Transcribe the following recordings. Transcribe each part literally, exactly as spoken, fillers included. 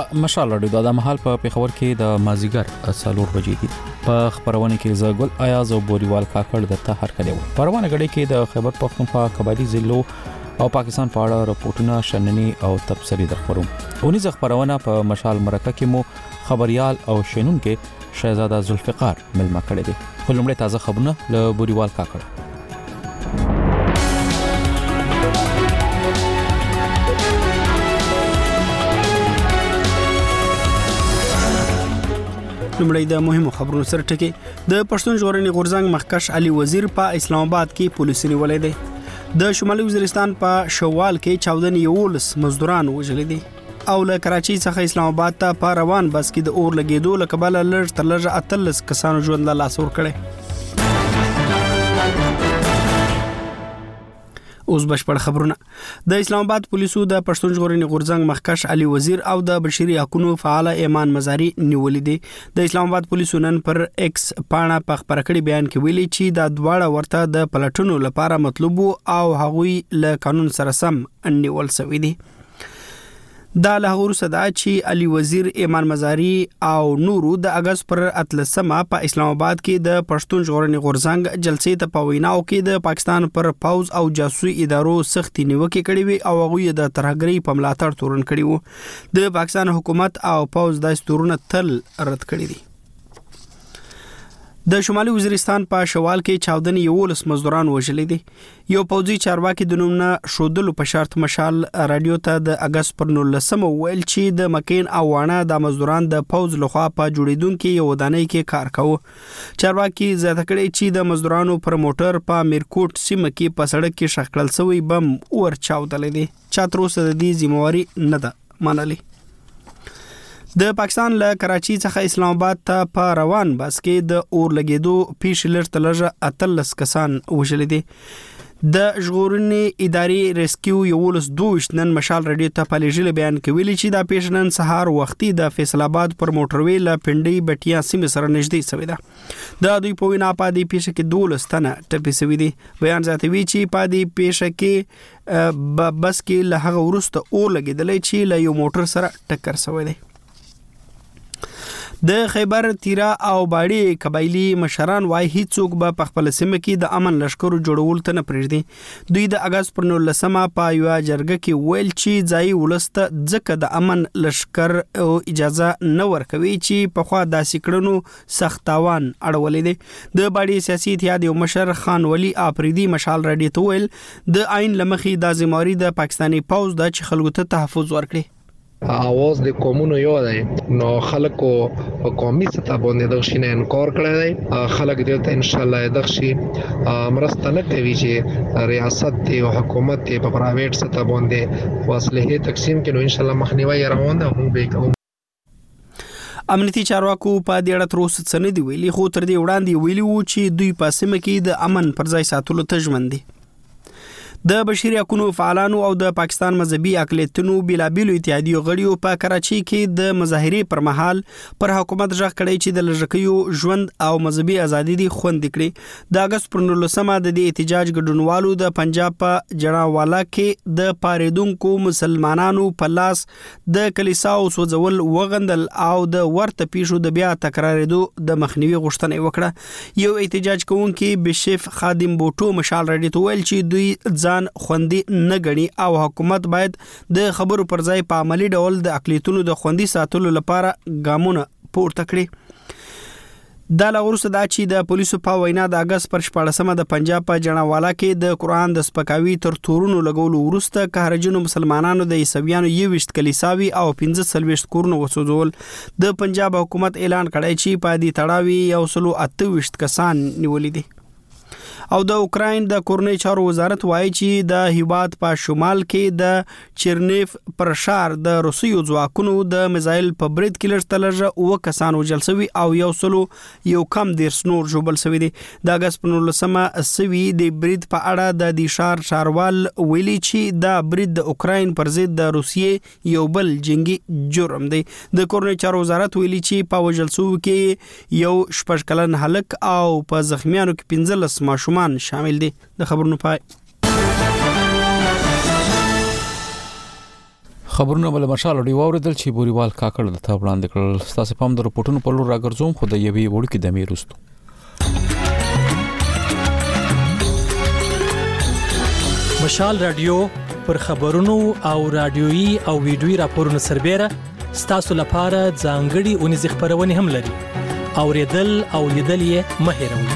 مشال رادیو د محل په پیښور کې د مازیګر څلور بجې دي. په خبرونه کې زګل ایاز او بوریوال کاکړ د ته هر کړي. پروانه غړي کې د خیبر پختونخوا قبایلی ضلعو او پاکستان په اړه راپورټونه شننی او تبصری درخبرو. اونیز خبرونه په مشال مرکه کې مو خبريال او شینون کې شهزاده ذوالفقار ملما کړي دي. خلمړې تازه خبرونه له بوریوال کاکړ. لمړی د مهمو خبرونو سره ټکی. د پښتون ژغورنې غورځنګ مخکښ علي وزیر په اسلام آباد کې پولیس نیولې دي. د شمالي وزیرستان په شوال کې چودن یولس مزدوران وژل دي او له کراچۍ څخه اسلام آباد ته په روان بس کې د اور لګیدو له کبله لږ تر لږه اتلس کسانو ژوند له لاسه ورکړی. اوس بشپړ خبرونه. د اسلام آباد پولیسو د پښتون ژغورنې غورځنګ مخکښ علي وزیر او د بشري حقوقو فعال ایمان مزاری نیولې دي. د اسلام آباد پولیسو نن پر ایکس پاڼه په خبره کړي بیان کې ویلي چې د دواړه ورته د پلټونو لپاره مطلوب او هغوی له قانون سره سم نیول شوی دي. دا له هغه صدا چې علي وزیر ایمان مزاری او نورو د اگست پر اتلسمه په اسلام آباد کې د پښتون ژغورنې غورځنګ جلسې ته په ویناو کې د پاکستان پر پوز او جاسوسي ادارو سختي نیوکه کړې وي او هغه د ترهګرۍ په ملاتړ تورن کړي وو. د پاکستان حکومت او پوز د استورونه تل رد کړی دي. د شمالي وزیرستان په شوال کې چاودن یولس مزدوران وژل دي. یو پوځي چارواکي د نوم نه شودلو په شرط مشال رادیو ته د اگست پر نولسمه ویل چې د مکین او وانه د مزدوران د پوز لخوا په جوړیدونکو یو ودانۍ کې کار کاوه. چارواکي زیاته کړي چې د مزدورانو پر موټر په میرکوټ سیمه کې په سړک کې شخړل شوی بم ور چاودل دي. چاتروس د دې ذمہواری نه ده منلې. د پاکستان له کراچۍ څخه اسلام آباد ته په روان بس کې د اور لګیدو پیښ لړ تلجه اتلس کسان وژل دي. د ژغورنې ادارې ریسکیو یولس دوه نن مشال رادیو ته په لېږل بیان کې ویلي چې د پیښ نن سهار وختي د فیصل آباد پر موټروي له پنډۍ بټیا سیمه سره نږدې شوې ده. د دوی په وینا په دې پیښه کې دولس تنه ټپي شوي دي. بیان زیاتوي چې په دې پیښه کې بس کې له هغه وروسته اور لګیدلی چې له یو موټر سره ټکر شوی دی. د خیبر تیرا او باړي قبایلی مشران وای هیڅوک به په خپل سیمه کې د امن لشکرو جوړول ته نه پرېږدي. دوی د اگست پر نولسمه په یو جرګه کې ویل چې ځای ولسته ځکه د امن لشکر او اجازه نه ورکوي چې په خوا د سکړنو سختاوان اړولې دي. د باړي سیاسي اتحاد یو مشر خان ولی افریدي مشال رادیو ته ویل د عین لمخې د ذمہواری د پاکستاني پوز د چې خلکو ته تحفظ ورکړي. اواز د قومونو یو دی نو خلکو په قومي سطح باندې د شینه انکار کړی دی. خلک دې ته ان شاء الله د شي مرسته نه کوي چې ریاست او حکومت په پرایویټ سطح باندې وسلې تقسیم کړي. ان شاء الله مخنیوي روان ده هم به کوم. امنیتي چارواکو په دې اړه تر اوسه څه نه دی ویلي، خو تر دې وړاندې ویلي وو چې دوی په سیمه کې د امن پر ځای ساتلو ته ژمن دي. د بشري حقوقو فعالانو او د پاکستان مذهبي اقلیتونو بلابلو اتحادیو غړیو په کراچۍ کې د مظاهرې پر مهال پر حکومت ژغ کړی چې د لږکیو ژوند او مذهبي ازادي دي خوندي کړي. د اگست پر نولسمه د دې احتجاج ګډونوالو د پنجاب په جړاوالا کې د پاریدونکو مسلمانانو په لاس د کلیساو سوځول وغندل او د ورته پیښو د بیا تکرارېدو د مخنیوي غوښتنه وکړه. یو احتجاج کوونکي بشیف خادم بوټو مشال رادیو ته ویل چې دوی ځان خوندي نه غني او حکومت باید د خبرو پر ځای په عملی ډول د اقلیتونو د خوندي ساتلو لپاره ګامونه پورته کړي. د لغورسه دا چې د پولیسو په وینا د اگست پر شپاړسمه د پنجاب په جناوالا کې د قرآن د سپکاوي تر تورونو لګولو وروسته قهرجنو مسلمانانو د عیسویانو یوویشت کلیساوي او پنځه څلوېښت کورونه وسوځول. د پنجاب حکومت اعلان کړی چې په دې تړاو یو سلو اته ویشت کسان نیولې دي. او د اوکراین د کورنۍ چارو وزارت وایي چې د هیواد په شمال کې د چرنیف پر شار د روسیو ځواکونو د میزایل په برید کې لږ تلجه اوه کسان وژل شوي او یو سلو یو کم دېرش نور ژوبل شوي دي. د اګست په نولسمه سوي د برید په اړه د دې ښار ښاروال ویلي چې دا برید د اوکراین پر ضد د روسیې یو بل جنگي جرم دی. د کورنۍ چارو وزارت ویلي چې په وژل شوو کې یو شپږ کلن هلک او په زخمیانو کې پنځلس ماشومان شامل دي. د خبرونو پای. خبرونه بل مشال دی واوریدل چې بوریوال کاکړ د ته وړاندې کړل. تاسو په هم د رپورټونو په لور راګرځوم خو د یوې وړوکې دمې وروسته. مشال رادیو پر خبرونو او رادیويي او ویډیويي راپورونو سربېره ستاسو لپاره ځانګړي اونیز خبرونه هم لري. اوریدل او لیدل یې مه هېروئ.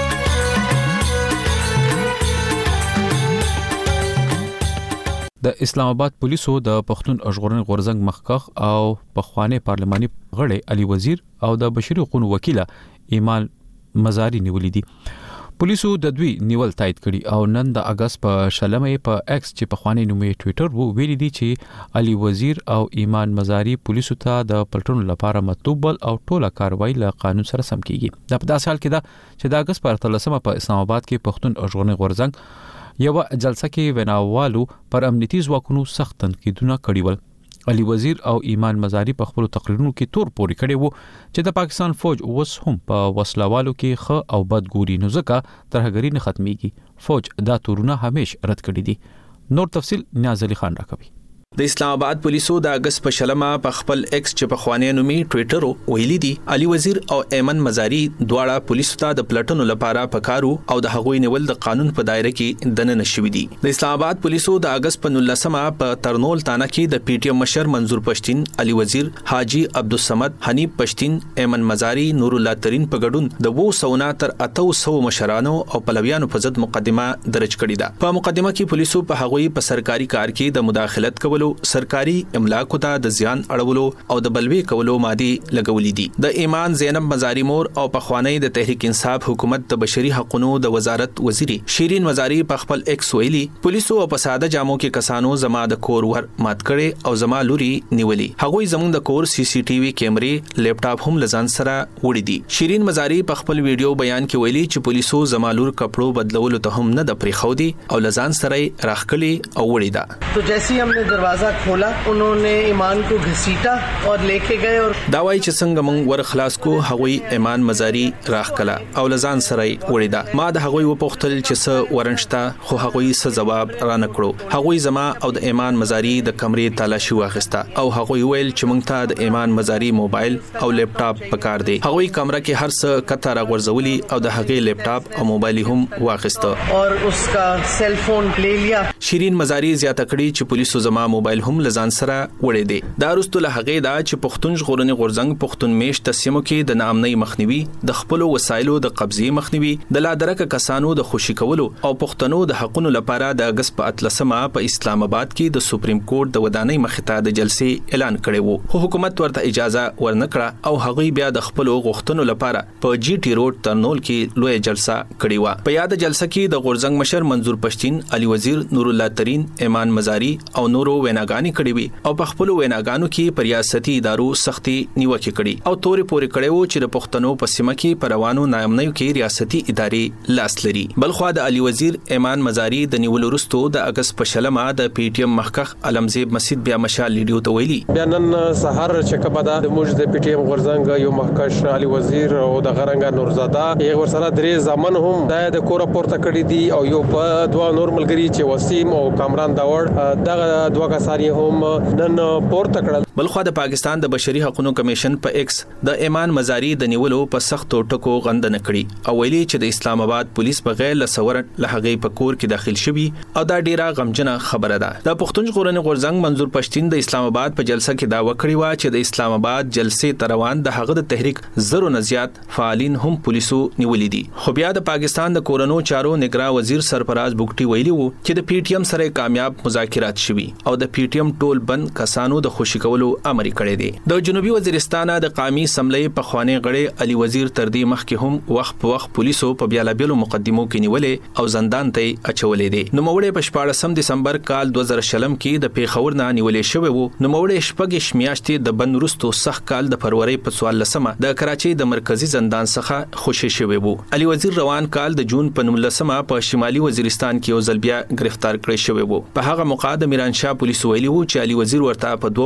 د اسلام آباد پولیسو د پښتون ژغورنې غورځنګ مخکخ او پخوانی پارلماني غړی علي وزیر او د بشري حقوقو وکیل ایمان مزاری نیولې دي. پولیسو د دوی نیول تایید کړي او نن د اگست په شلمې په ایکس چې پخوانی نومې ټوئیټر وو ویلي دي چې علي وزیر او ایمان مزاری پولیسو ته د پلټنو لپاره مطلوب او ټوله کاروایی له قانون سره سم کیږي. د په داسې حال کې ده چې د اگست په اتلسمه په اسلام آباد کې پښتون ژغورنې غورځنګ یو جلسه کې ویناوالو پر امنیتي ځواکونو سخت تنقیدونه کړي ول. علي وزیر او ایمان مزاری په خپل تقریرونو کې تور پوري کړي وو چې د پاکستان فوج اوس هم په وسلوالو کې خ او بد ګوري نو ځکه ترهګری نه ختميږي. فوج دا تورونه همیش رد کړي دي. نور تفصيل نیاز علي خان راکوي. د اسلام آباد پولیسو د اگست په شلمه په خپل ایکس چې په خوانې نومي ټوئیټر ویلي دي علي وزیر او ایمن مزاری دواړه پولیسو ته د پلټنو لپاره پکارو او د هغوی نیول د قانون په دایره کې دننه شوې دي. د اسلام آباد پولیسو د اگست په نولسمه په ترنول تانه کې د پی ټی ایم مشر منظور پښتين، علي وزیر، حاجی عبدالصمد، حنیف پښتين، ایمن مزاری، نور الله ترين په ګډون د وو سونا تر اته سو مشرانو او پلویانو په ضد مقدمه درج کړې ده. په مقدمه کې پولیسو په هغوی په سرکاري کار کې د مداخلت کولو، سرکاري املاکو ته د زیان اړولو او د بلوي کولو مادي لګولې دي. د ایمان زینب مزاری مور او پخوانی د تحریک انصاف حکومت د بشري حقوقو د وزارت وزیری شیرین مزاری په خپل ایکس ویلي پولیسو په ساده جامو کې کسانو زما د کور ور مات کړي او زما لوري نیولي. هغوی زموږ د کور سی سی ټي وي کیمرې لیپټاپ هم لزان سره وړي دي. شیرین مزاری په خپل ویډیو بیان کې ویلي چې پولیسو زما لور کپړو بدلولو ته هم نه د پریخو دي او لزان سره راخکلي او وړي ده. تو جیسے हमने दरवाजा खोला उन्होंने ईमान को घसीटा और लेके गए और دا وایي چې څنګه موږ ور خلاص کو هغوی ایمان مزاری راخکلا او لزان سره وړي ده. ما د هغوی وپوښتل چې څه ورنشتا خو هغوی څه جواب را نکړو. هغوی زما او د ایمان مزاری د کمرې تالاشي واخیسته او هغوی ویل چې موږ ته د ایمان مزاری موبایل او لیپټاپ پکار دی. هغوی کمره کې هر څه کته راغورځولي او د هغې لیپټاپ او موبایل هم واخیسته اور उसका सेल फोन ले लिया. شیرین مزاری زیاته کړي چې پولیسو زما موبایل هم لزان سره وړي دي. دا رستو له هغې دا چې پښتون ژغورنې غورځنګ پښتون میش تسمو کې د ناامنۍ مخنیوي، د خپل وسایلو د قبضې مخنیوي، د لادرکه کسانو د خوشي کولو او پښتنو د حقونو لپاره د اگست په اتلسمه په اسلام آباد کې د سپریم کورټ د ودانۍ مخته د جلسې اعلان کړی وو. خو حکومت ورته اجازه ورنکړه او هغوی بیا د خپل غوښتنو لپاره په جی ټي روډ ترنول کې لوی جلسه کړې و. په یاد جلسه کې د غورځنګ مشر منظور پښتين، علي وزیر، نور الله ترين، ایمان مزاری او نورو ویناګانی کړي وي او په خپل ویناګانو کې پر ریاستي ادارو سختي نیوکه کړي او تورې پورې کړي وو چې د پښتنو په سیمه کې پروانو ناامنیو کې ریاستي ادارې لاس لري. بلخو د علي وزیر ایمان مزاری د نیول وروسته د اگست په شلمه د پی ټی ایم مخکخ علمزیب مسجد بیا مشال لیډیو ته ویلي بیانن سحر چې کبدا د موږ د پی ټی ایم غورځنګ یو مخکش علي وزیر او د غرنګ نورزاده یو ورسره درې ځمن هم د کور پورته کړی دي او یو په دوه نور ملګری چې وسیم او کامران داوړ دغه دوه کسانی هم نن پورته کړل. بلخو د پاکستان د بشري حقوقو کمیشن په ایکس د ایمان مزاری د نیولو په سختو ټکو غندنه کړي او ویلي چې د اسلام آباد پولیس بغیر لسور لهغې په کور کې داخل شوي او دا ډیره غمجنه خبره ده. د پښتون ژغورنې غورځنګ منظور پښتين د اسلام آباد په جلسه کې دا وکړی و چې د اسلام آباد جلسې تروان د هغه د تحریک زرو نزيات فعالین هم پولیسو نیولې دي. خو بیا د پاکستان د کورونو چارو نگران وزیر سرفراز بوګټي ویلي وو چې د پی ټی ایم سره کامیاب مذاکرات شوي او د پی ټی ایم ټول بند کسانو د خوشي کولو امر کړی دی. د جنوبي وزیرستان د قومي سملې په خوانی غړي علي وزیر تر دې مخکې هم وخت په وخت پولیسو په بیلابیلو مقدمو کې نیولې او زندان ته اچولې دي. نو موړې په شپاړسم دسمبر کال دوه زره شلم کې د پیښور نه نیولې شوی وو. نو موړې شپږ میاشتې د بند وروسته سخت کال د فروری په څوارلسمه د کراچۍ د مرکزی زندان څخه خوشي شوی وو. علي وزیر روان کال د جون په نولسمه په شمالي وزیرستان کې یو ځل بیا گرفتار کړی شوی وو. په هغه موقع د میران شاه پولیسو ویلي وو چې علي وزیر ورته په دوه مقدمو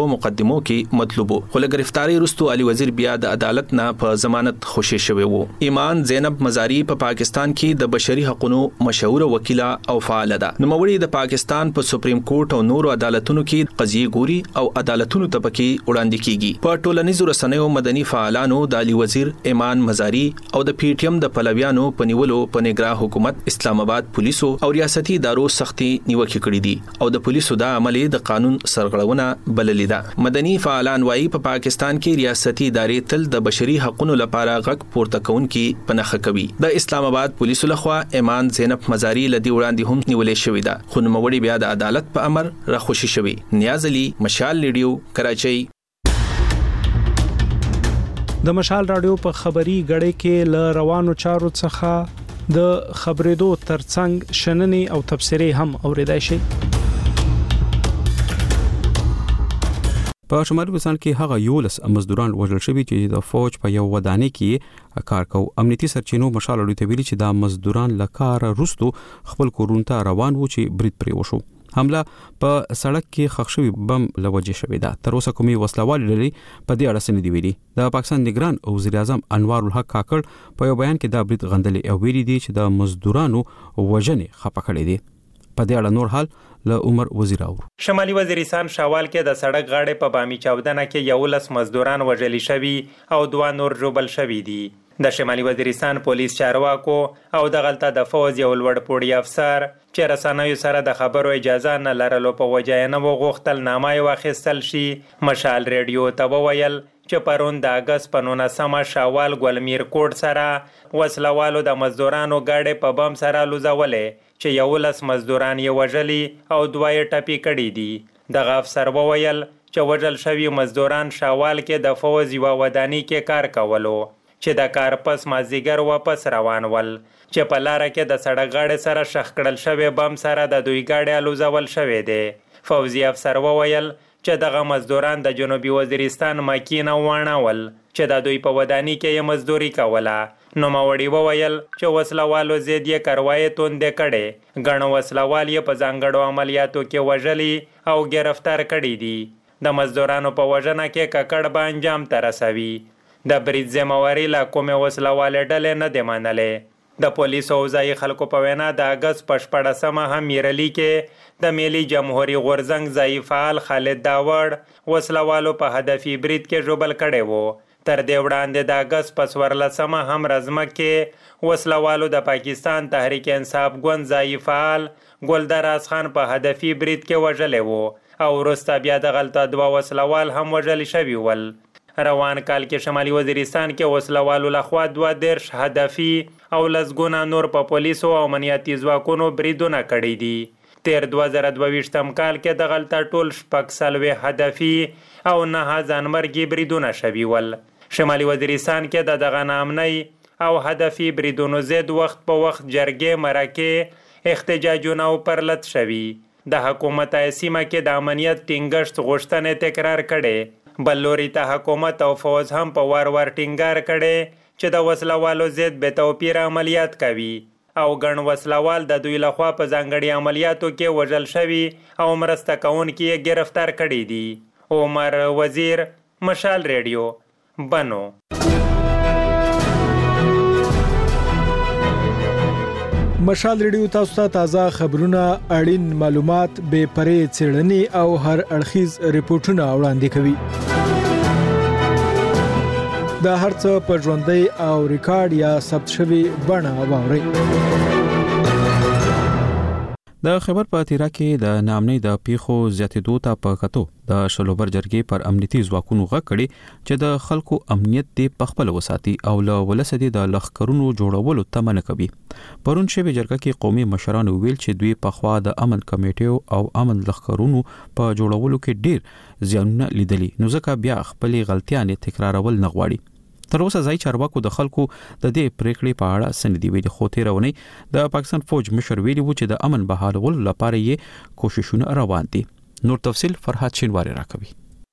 مقدمو کې مطلوب خو له گرفتاری وروسته علي وزیر بیا د عدالت نه په ضمانت خوشی شوی وو. ایمان زینب مزاری په پا پاکستان کې د بشري حقوقو مشهور وکیله او فعال ده. نو موري د پاکستان په سپریم کورټ او نورو عدالتونو کې قضیې ګوري او عدالتونو ته پکې وړاندې کیږي. په ټولنیزو رسنیو مدني فعالانو د علي وزیر ایمان مزاری او د پی ټی ایم د پلویانو په نیولو په نگراه حکومت اسلام آباد پولیسو او ریاستي ادارو سختي نیوکه کړې دي او د پولیسو دا عمل د قانون سرغړونه بللې ده. مدني فعالان وایي په پا پاکستان کې ریاستي ادارې تل د بشري حقوقو لپاره غږ پورته کوونکي پنهخه کوي. د اسلام آباد پولیسو لخوا ایمان زینب مزاری لدی وړاندې هم نیولې شوې ده خو نوموړي بیا د عدالت په امر راخوشي شوی. نیاز علي، مشال ریډیو، کراچۍ. د مشال رادیو په خبري غړې کې ل روانو چارو څخه د خبرېدو ترڅنګ شننې او تبصرې هم اوریدای شي. په شمالي وزارت کې هغه یولس مزدوران وژل شوي چې د فوج په یو ودانۍ کې کار کوي. امنیتي سرچینو مشال رادیو ته ویلي چې دا مزدوران لکار روستو خپل کورونو ته روان وو چې برید پرې وشو. حمله په سړک کې خښ شوی بم لوجه شوی ده. تر اوسه کومي وسلوال لري په دې اړه سندې ویلي. د پاکستان نگران او وزیر اعظم انوار الحق کاکړ په یو بیان کې دا برید غندلې او ویلي دي چې د مزدورانو وژنې خپه کړې دي. په دې اړه نور حال له عمر وزیر او شمالي وزیرستان شاوال کې د سړک غاړې په بامی چاودنه کې یو لس مزدوران وژل شوي او دوه نور ژوبل شوي دي. د شمالي وزیرستان پولیس چارواکو او د غلطه د فوز یو لوړ پوړی افسر چې رسنیو سره د خبرو اجازه نه لرلو په وجه نه وغوښتل نامه واخیستل شي. مشال ریډیو ته وویل چې پرون د اگست په نولسمه شاوال ګلمیر کوټ سره وسلوالو د مزدورانو گاډي په بم سره لوزولې چې یو لس مزدوران یې وژلي او دوه یې ټپي کړي دي. دغه افسر وویل چې وژل شوي مزدوران شاوال کې د فوز یو ودانۍ کې کار کولو چې د کار پس مازیګر واپس روان ول چې په لار کې د سړک غاړې سره شخ کړل شوی بم سره د دوی گاډي الوزول شوی دی. فوزي افسر وویل چې دغه مزدوران د جنوبي وزیرستان مکینه وانول چې د دوی په ودانۍ کې یې مزدوري کوله. نو ماوړي وویل چې وسلوالو زید یې کاروای توندې کړي. ګڼ وسلوال یې په ځانګړو عملیاتو کې وژلي او گرفتار کړي دي. د مزدورانو په وژنه کې ککړ به انجام ته رسوي. د برید ذمہواری لا کومه وسلواله ډلې نه دی منلې. د پولیسو او ځای خلکو په وینا د اگست په شپږمه هم میرلی کې د ملي جمهوریت غورزنګ ځای فعال خالد داوړ وسلوالو په هدفي برید کې ژوبل کړي وو. تر دې وړاندې د اگست په څوارلسمه هم رزمک کې وسلوالو د پاکستان تحریک انصاف ګوند ځای فعال ګلدراز خان په هدفي برید کې وژلې وو او وروسته بیا د غلطه دوه وسلوال هم وژل شوي ول. روان کال کې شمالي وزیرستان کې وسلوالو لخوا دوه دیرش هدفي او لسګونه نور په پولیسو او امنیتي ځواکونو بریدونه کړي دي. تیر دوه زره دوه ویشتم کال کې د غلطه ټول شپږ څلوېښت هدفي او نه ځانمرګي بریدونه شوي ول. شمالي وزیرستان کې د دغه نامنۍ او هدفي بریدونو زید وخت په وخت جرګې مرکې احتجاجونه او پرلط شوي. د حکومت سیمه کې د امنیت ټینګښت غوښتنې تکرار کړي. بل لوري ته حکومت او فوز هم په وار وار ټینګار کړي چې د وسلوالو ضد به توپیر عملیات کوي او ګڼ وسلوال د دوی لخوا په ځانګړي عملیاتو کې وژل شوي او مرسته کوونکي یې گرفتار کړي دي. عمر وزیر، مشال ریډیو، بنو. مشال ریډیو تاسو ته تازه خبرونه، اړین معلومات، بې پرې څېړنې او هر اړخیز ریپورتونه وړاندې کوي. د هر څه په ژوندۍ او ریکارډ یا ثبت شوی بڼه واورئ. د خبر په تیرا کې د نامنۍ د پیښو زیاتېدو ته په کتو د شلوبر جرګې پر امنیتي ځواکونو غږ کړي چې د خلکو امنیت دې په خپل وساتي او له ولسدي د لخرونو جوړولو تمه نه کوي. پرون شوی جرګه کې قومي مشران ویل چې دوی په خوا د امن کمیټو او امن لخرونو په جوړولو کې ډیر زیانونه لیدلي، نو ځکه بیا خپل غلطیانې تکرارول نه غواړي. تر اوسه ځای چارواکو د خلکو د دې پریکړې په اړه سندې ویلي، خو تیرونی د پاکستان فوج مشر ویلي و چې د امن بحالولو لپاره یې کوششونه روان دي. نور تفصیل فرحات شینواری راکوي.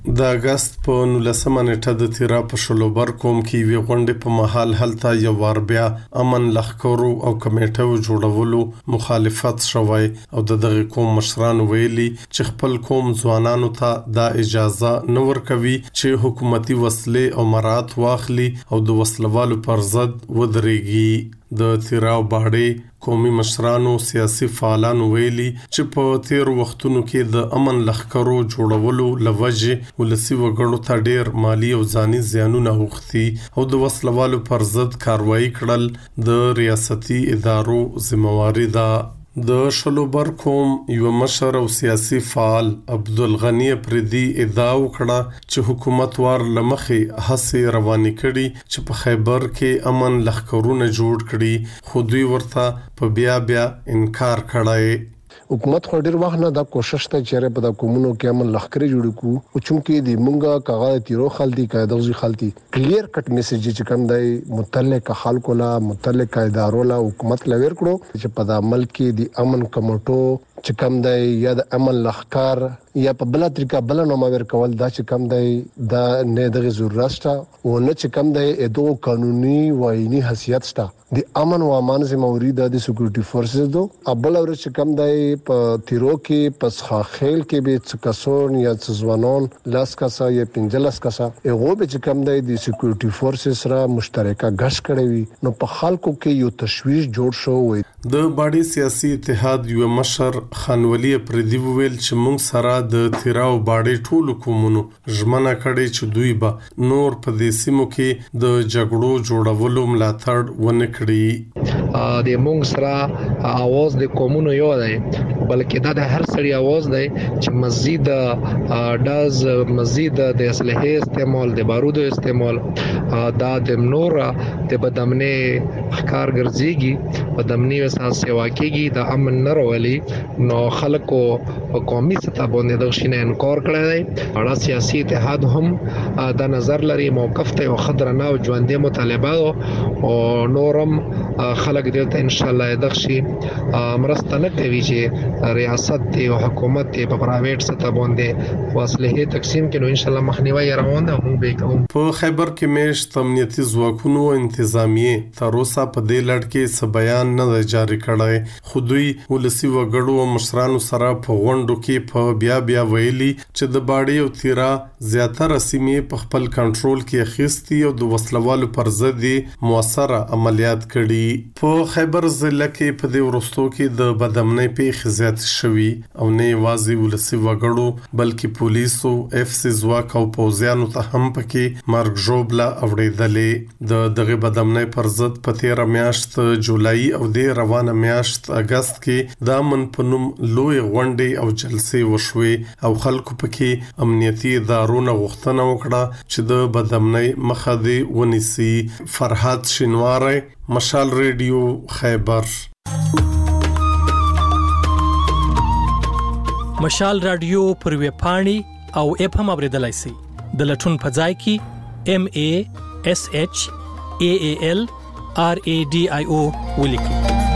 د اگست په نولسمه نیټه د تیرا په شلوبر کوم کې وی غونډې په محل هلته یو وار بیا امن لخکرو او کمیټو جوړولو مخالفت شوی او د دغه قوم مشران ویلي چې خپل قوم ځوانانو ته د اجازه نه ورکوي چې حکومتي وسلې او مرات واخلي او د وسلوالو پر ضد ودرېږي. د تیرا باړې قومي مشرانو سیاسي فعالانو ویلي چې په تیر وختونو کې د امن لخکرو جوړولو لوجه ولسی وګړو ته ډیر مالی او ځاني زیانونه اوختي او د وسلوالو پر ضد کاروایی کړل د ریاستي ادارو ذمہواری ده. د شلوبر کوم یو مشر او سیاسي فعال عبدالغنی پردي ادعا وکړه چې حکومت وار لمخې هڅې روانې کړي چې په خیبر کې امن لخکرونه جوړ کړي خو دوی ورته په بیا بیا انکار کړی. حکومت خو ډیر وخت نه دا کوشش ته چیرې په د کومونو کې امن لخرې جوړ کو او چونکې د مونږه کاغذ تیرو خلدي قاعده خلتي کلیر کټ میسج چې کوم دی متعلق خلکو لا متعلق ادارو لا حکومت لور کړو چې په د عمل کې د امن کمیټو چې کوم دی یا د امن لخکار یا په بل طریقه بل نو مور کول دا چې کوم دی دا نه دغه ضرورت شته او نه چې کوم دی ادو قانوني وايني حیثیت شته د امن او امان ذمہواری د سکیورټي فورسز دو ابل اور چې کوم دی په تیرو کې پس خاخیل کې به څکسون یا څوانون لاس کاسا یا پنځلس کاسا هغه به چې کوم دی د سکیورټي فورسز سره مشترکه غش کړی وي نو په خلکو کې یو تشویش جوړ شو وي. د باډي سیاسي اتحاد یو مشر خانولی پردي ویل چې موږ سره د تیراو باډي ټولو کومونو ژمنه کړې چې دوی به نور په دې سیمو کې د جګړو جوړولو ملاتړ ونه کړي. د موږ سره आवाज د کومونو یو دی بلکې دا د هر سړي आवाज دی چې مزید داز مزید د اسلحه استعمال د بارودو استعمال دا د نور د بدامنه ښکار ګرځيږي بدامنه اساس سیوا کېږي د امن نه راولي نو خلکو په قومي سطح باندې د شینه انکار کړی دی. اړه سیاسي اتحاد هم د نظر لري موقف ته او خطرناک او ژوندې مطالبه او نورم خلک دې ته ان شاء الله دغشي مرسته نه کوي چې ریاست او حکومت په پرایویټ سطح باندې وسلې تقسیم کړي ان شاء الله مخنیوي روان ده هم به کوم. په خیبر کې مېشت امنیتي ځواکونو انتظامیه تر اوسه په دې لړ کې څه بیان نه جاری کړی خو دوی ولسی وګړو او مشرانو سره په غونډو کې په بیا بیا ویلي چې د باډي او تیرا زیاتره سیمې په خپل کنټرول کې اخیستي او د وسلوالو پر ضد موثره عملیات کړي. په خیبر ضلع کې په دې ورستو کې د بدامنۍ پیښې زیات شوي او نه یوازې ولسی وګړو بلکې پولیسو اف سی ځواک او پوځیانو ته هم پکې مرګ ژوبله اوریدلې. د دغه بدامنۍ پر ضد په تیر میاشت جولای او د روانه میاشت اگست کې د امن په نوم لوی غونډې او جلسې وشوي او خلکو پکې امنیتي ادارونه غوښتنه وکړه چې د بدامنۍ مخه دې ونیسي. فرحات شینواری، مشال ریډیو، خیبر. مشال رادیو پر ویب پاڼې او اپ هم اوریدلای شئ. د لټون په ځای کې ام ا اس اچ ا ا ال ار ا ډي آی او ولیکئ.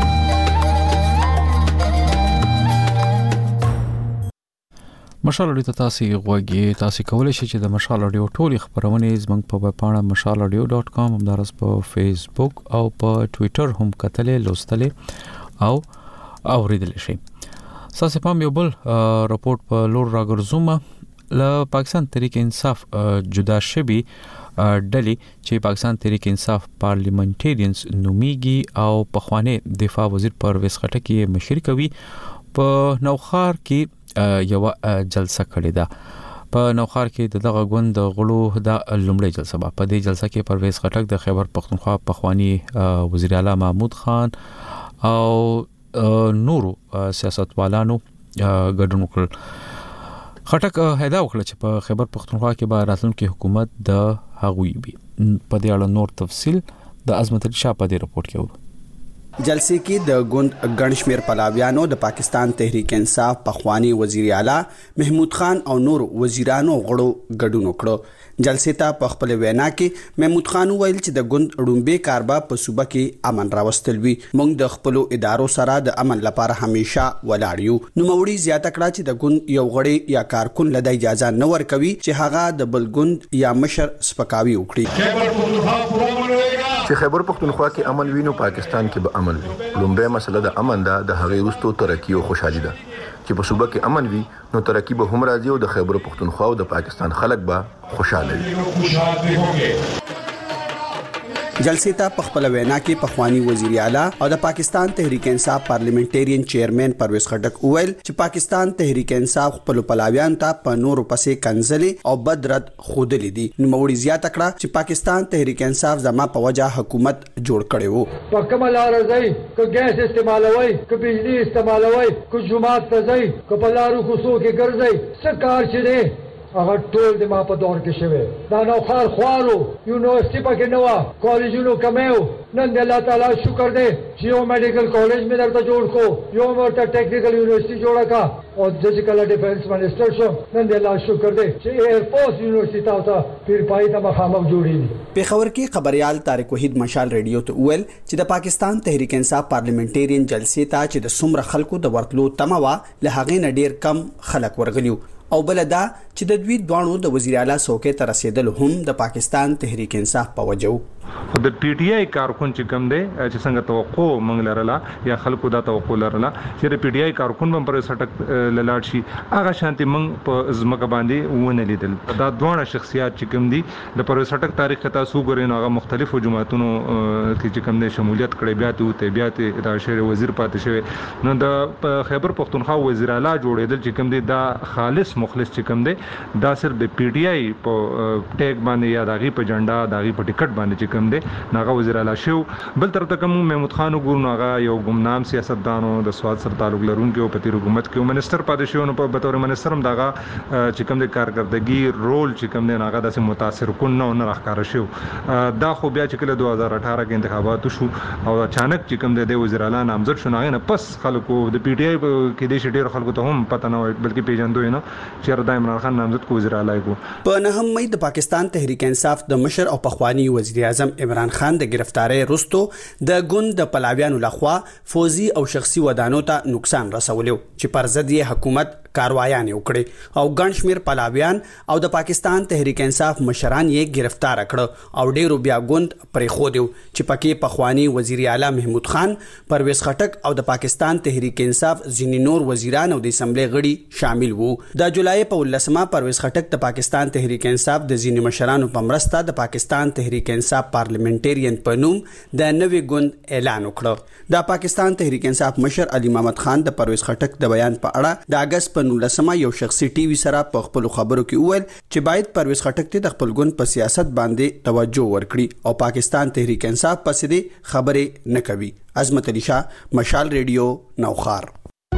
مشال رادیو ته تاسو غوږی تاسو کولای شئ چې د مشال رادیو ټولې خبرونه زموږ په ویب پاڼه مشال رادیو ډاٹ کام همدارس په فیسبوک او په ټوئیټر هم کتلې لوستلې او اوریدلې شئ. ساسه پام یو بل راپورټ په لور راګرځوم له پاکستان تحریک انصاف جدا شوی ډلې چې پاکستان تحریک انصاف پارلیمنټریانز نومیږي او په خوانه دفاع وزیر پرویز خټک مشري کوي. په نوخار کې یو جلسه کړې ده. په نوخار کې دغه غوند غړو د لومړۍ جلسه په دې جلسه کې پرویز خټک د خیبر پختونخوا پخوانی وزیر اعلی محمود خان او نورو سیاستوالانو ګډون وکړ. خټک هدا وکړه چې په خیبر پختونخوا کې به راتلونکي حکومت د هغوی وي. په دې اړه نور تفصیل د عظمت علي شاه په دې رپورت کې وو. جلسې کې د ګوند ګڼشمیر پلاویانو د پاکستان تحریک انصاف پخوانی وزیر اعلی محمود خان او نور وزیرانو غړو ګډون وکړو. جلسې ته په خپل وینا کې محمود خان ویل چې د ګوند ډومبه کاربا په صوبه کې امن راوستل وی. موږ د خپل ادارو سره د امن لپاره همیشه ولاړ یو. نو موري زیاته کړه چې د ګوند یو غړی یا کارکون لدی اجازه نه ورکوي چې هغه د بل ګوند یا مشر سپکاوي وکړي. چې خیبر پختونخوا کې امن وینو پاکستان کې به امن وي. لومبه مسله د امن ده، د هغې وروسته ترقی او خوشحالي ده. چې په صوبه کې امن وي نو ترقی به هم راځي او د خیبر پختونخوا او د پاکستان خلک به خوشاله وي. جلسې ته په خپل وینا کې پخوانی وزیر اعلی او د پاکستان تحریک انصاف پارلیمنټریان چیرمن پرویز خټک وویل چې پاکستان تحریک انصاف خپل پلاویان ته په نورو پسې کنځلې او بدرد خودلې دي. نو موري زیاته کړه چې پاکستان تحریک انصاف زما په وجه حکومت جوړ کړي وو. په کومه لار ځي که ګیس استعمالوي که بجلی استعمالوي که جمعات ته ځي که په لارو کوڅو کې ګرځي څه کار چې دی هغه ټول د ما په دور کې شوه. دا نو خار خوارو یونیورسيټي پکې نو کالجونو کمو. نن د الله تعالی شکر دی چې یو میډیکل کالج مې درته جوړ کو، یو ورته ټیکنیکل یونیورسيټي جوړه کا او د ځکه ډیفنس منسٹر شو. نن د الله شکر دی چې ایر فورس یونیورسيټي تاسو پیر پای ته مخامخ جوړې. په خبر کې خبريال طارق وحید مشال ریډیو ته ویل چې د پاکستان تحریک انصاف پارلیمنټریان جلسې ته چې د څومره خلکو د ورتلو تمه وا له هغې نه ډیر کم خلک ورغلیو. او بل دا چې د دوی دوانو د وزیر اعلی څوکۍ ته رسیدل هم د پاکستان تحریک انصاف په وجو. د پی ټ آی کارکون چې کوم دی چې څنګه توقع مونږ لرله یا خلکو دا توقع لرله چې د پی ټ آی کارکون هم پر سټک لاړ شي هغه شانتي مونږ په ځمکه باندې ونه لیدل. دا دوه شخصیات چې کوم دي د پر سټک تاریخ ته تاسو ګورئ نو هغه مختلفو جماعتونو کې چې کوم دي شمولیت کړي بیا ته بیا ته د شهر وزیر پاتې شوی. نو د خیبر پختونخوا وزیر اعلی جوړېدل چې کوم دي دا خالص مخلص چې کوم دی دا صرف د پی ټ آی په ټیګ باندې یا داغي په جنډا داغي په ټیکټ باندې چې کوم دی ناغه وزیر اعلی شو. بل تر ته کوم محمود خان وګورو ناغه یو ګمنام سیاستدانو د سواد سره تعلق لرونکي او په تیر حکومت کې منسٹر پاتې شو. نو په تور منسٹر هم داغه چې کوم د کارکردګي رول چې کوم دی ناغه داسې متاثر کون نه نه راخاره شو. دا خو بیا چې کله دوه هزار اٹھارہ کې انتخابات شو او اچانک چې کوم د وزیر اعلی نامزد شو ناغه نه پس خلکو د پی ټ آی کې د شډیر خلکو ته هم پته نه وای بلکې پیژندوي نه چې د عمران خان نامزد کو وزیر اعلی کو. په نهم مې د پاکستان تحریک انصاف د مشر او پخوانی وزیر اعظم عمران خان د گرفتاری وروسته د ګوند د پلاویانو لخوا فوزي او شخصي ودانو ته نقصان رسولیو چې پر ضد یې حکومت کاروایان وکړي او ګڼ شمیر پلاویان او د پاکستان تحریک انصاف مشران یې گرفتار کړ او ډیرو بیا ګوند پرې خو دیو چې پکې پخوانی وزیر اعلی محمود خان پرویز خټک او د پاکستان تحریک انصاف ځینې نور وزیران او د اسمبلی غړي شامل وو. د جولای په ولسمه پرویز خټک د پاکستان تحریک انصاف د ځینې مشرانو په مرسته د پاکستان تحریک انصاف پارلیمنټریان په نوم د نوې ګوند اعلان وکړ. د پاکستان تحریک انصاف مشر علي محمد خان د پرویز خټک د بیان په اړه د اگست په نولسمه یو شخصي ټي وي سره په خپل خبرو کې وویل چې باید پرویز خټک ته د خپل ګوند په سیاست باندې توجه ورکړي او پاکستان تحریک انصاف پسې دې خبرې نه کوي. عظمت علي شاه، مشال ریډیو، نوخار.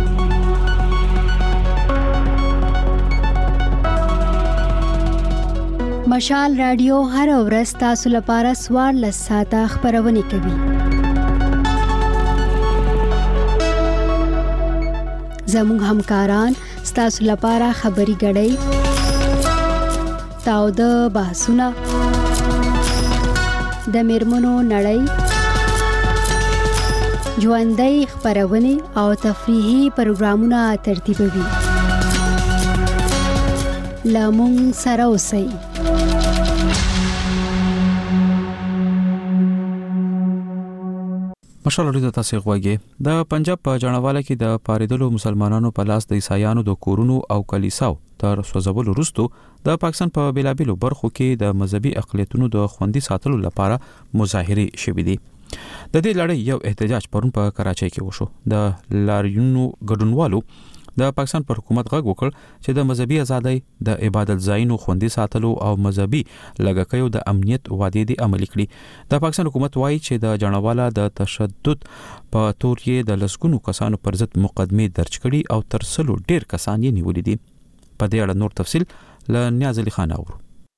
مشال رادیو هر ورځ تاسو لپاره سوار لساته خبرونه کوي. زموږ همکاران ستاسو لپاره خبري غړي تاو د بحثونه د میرمنو نړۍ ژوندۍ خبرونه او تفریحي پروګرامونه ترتیبوي. لامون سره اوسئ. مشال اړیدو تاسو غوږی د پنجاب په جنواله کې د پاریدلو مسلمانانو په لاس د عیسایانو د کورونو او کلیساو تر سوځولو وروسته د پاکستان په بیلابیلو برخو کې د مذهبي اقلیتونو د خوندي ساتلو لپاره مظاهره شوې دي. د دې لړۍ یو احتجاج پرون په کراچۍ کې وشو. د لاریونو ګډونوالو د پاکستان پر حکومت غږ وکړ چې د مذهبي ازادۍ د عبادت ځایونو خوندي ساتلو او مذهبي لګښیو د امنیت وعده دي عملي کړي. د پاکستان حکومت وایي چې د جنواله د تشدد په تور کې د لسګونو کسانو پر ضد مقدمه درج کړي او تر سلو ډیر کسان یې نیولې دي. په دې اړه نور تفصیل له نیاز علي خان اورو.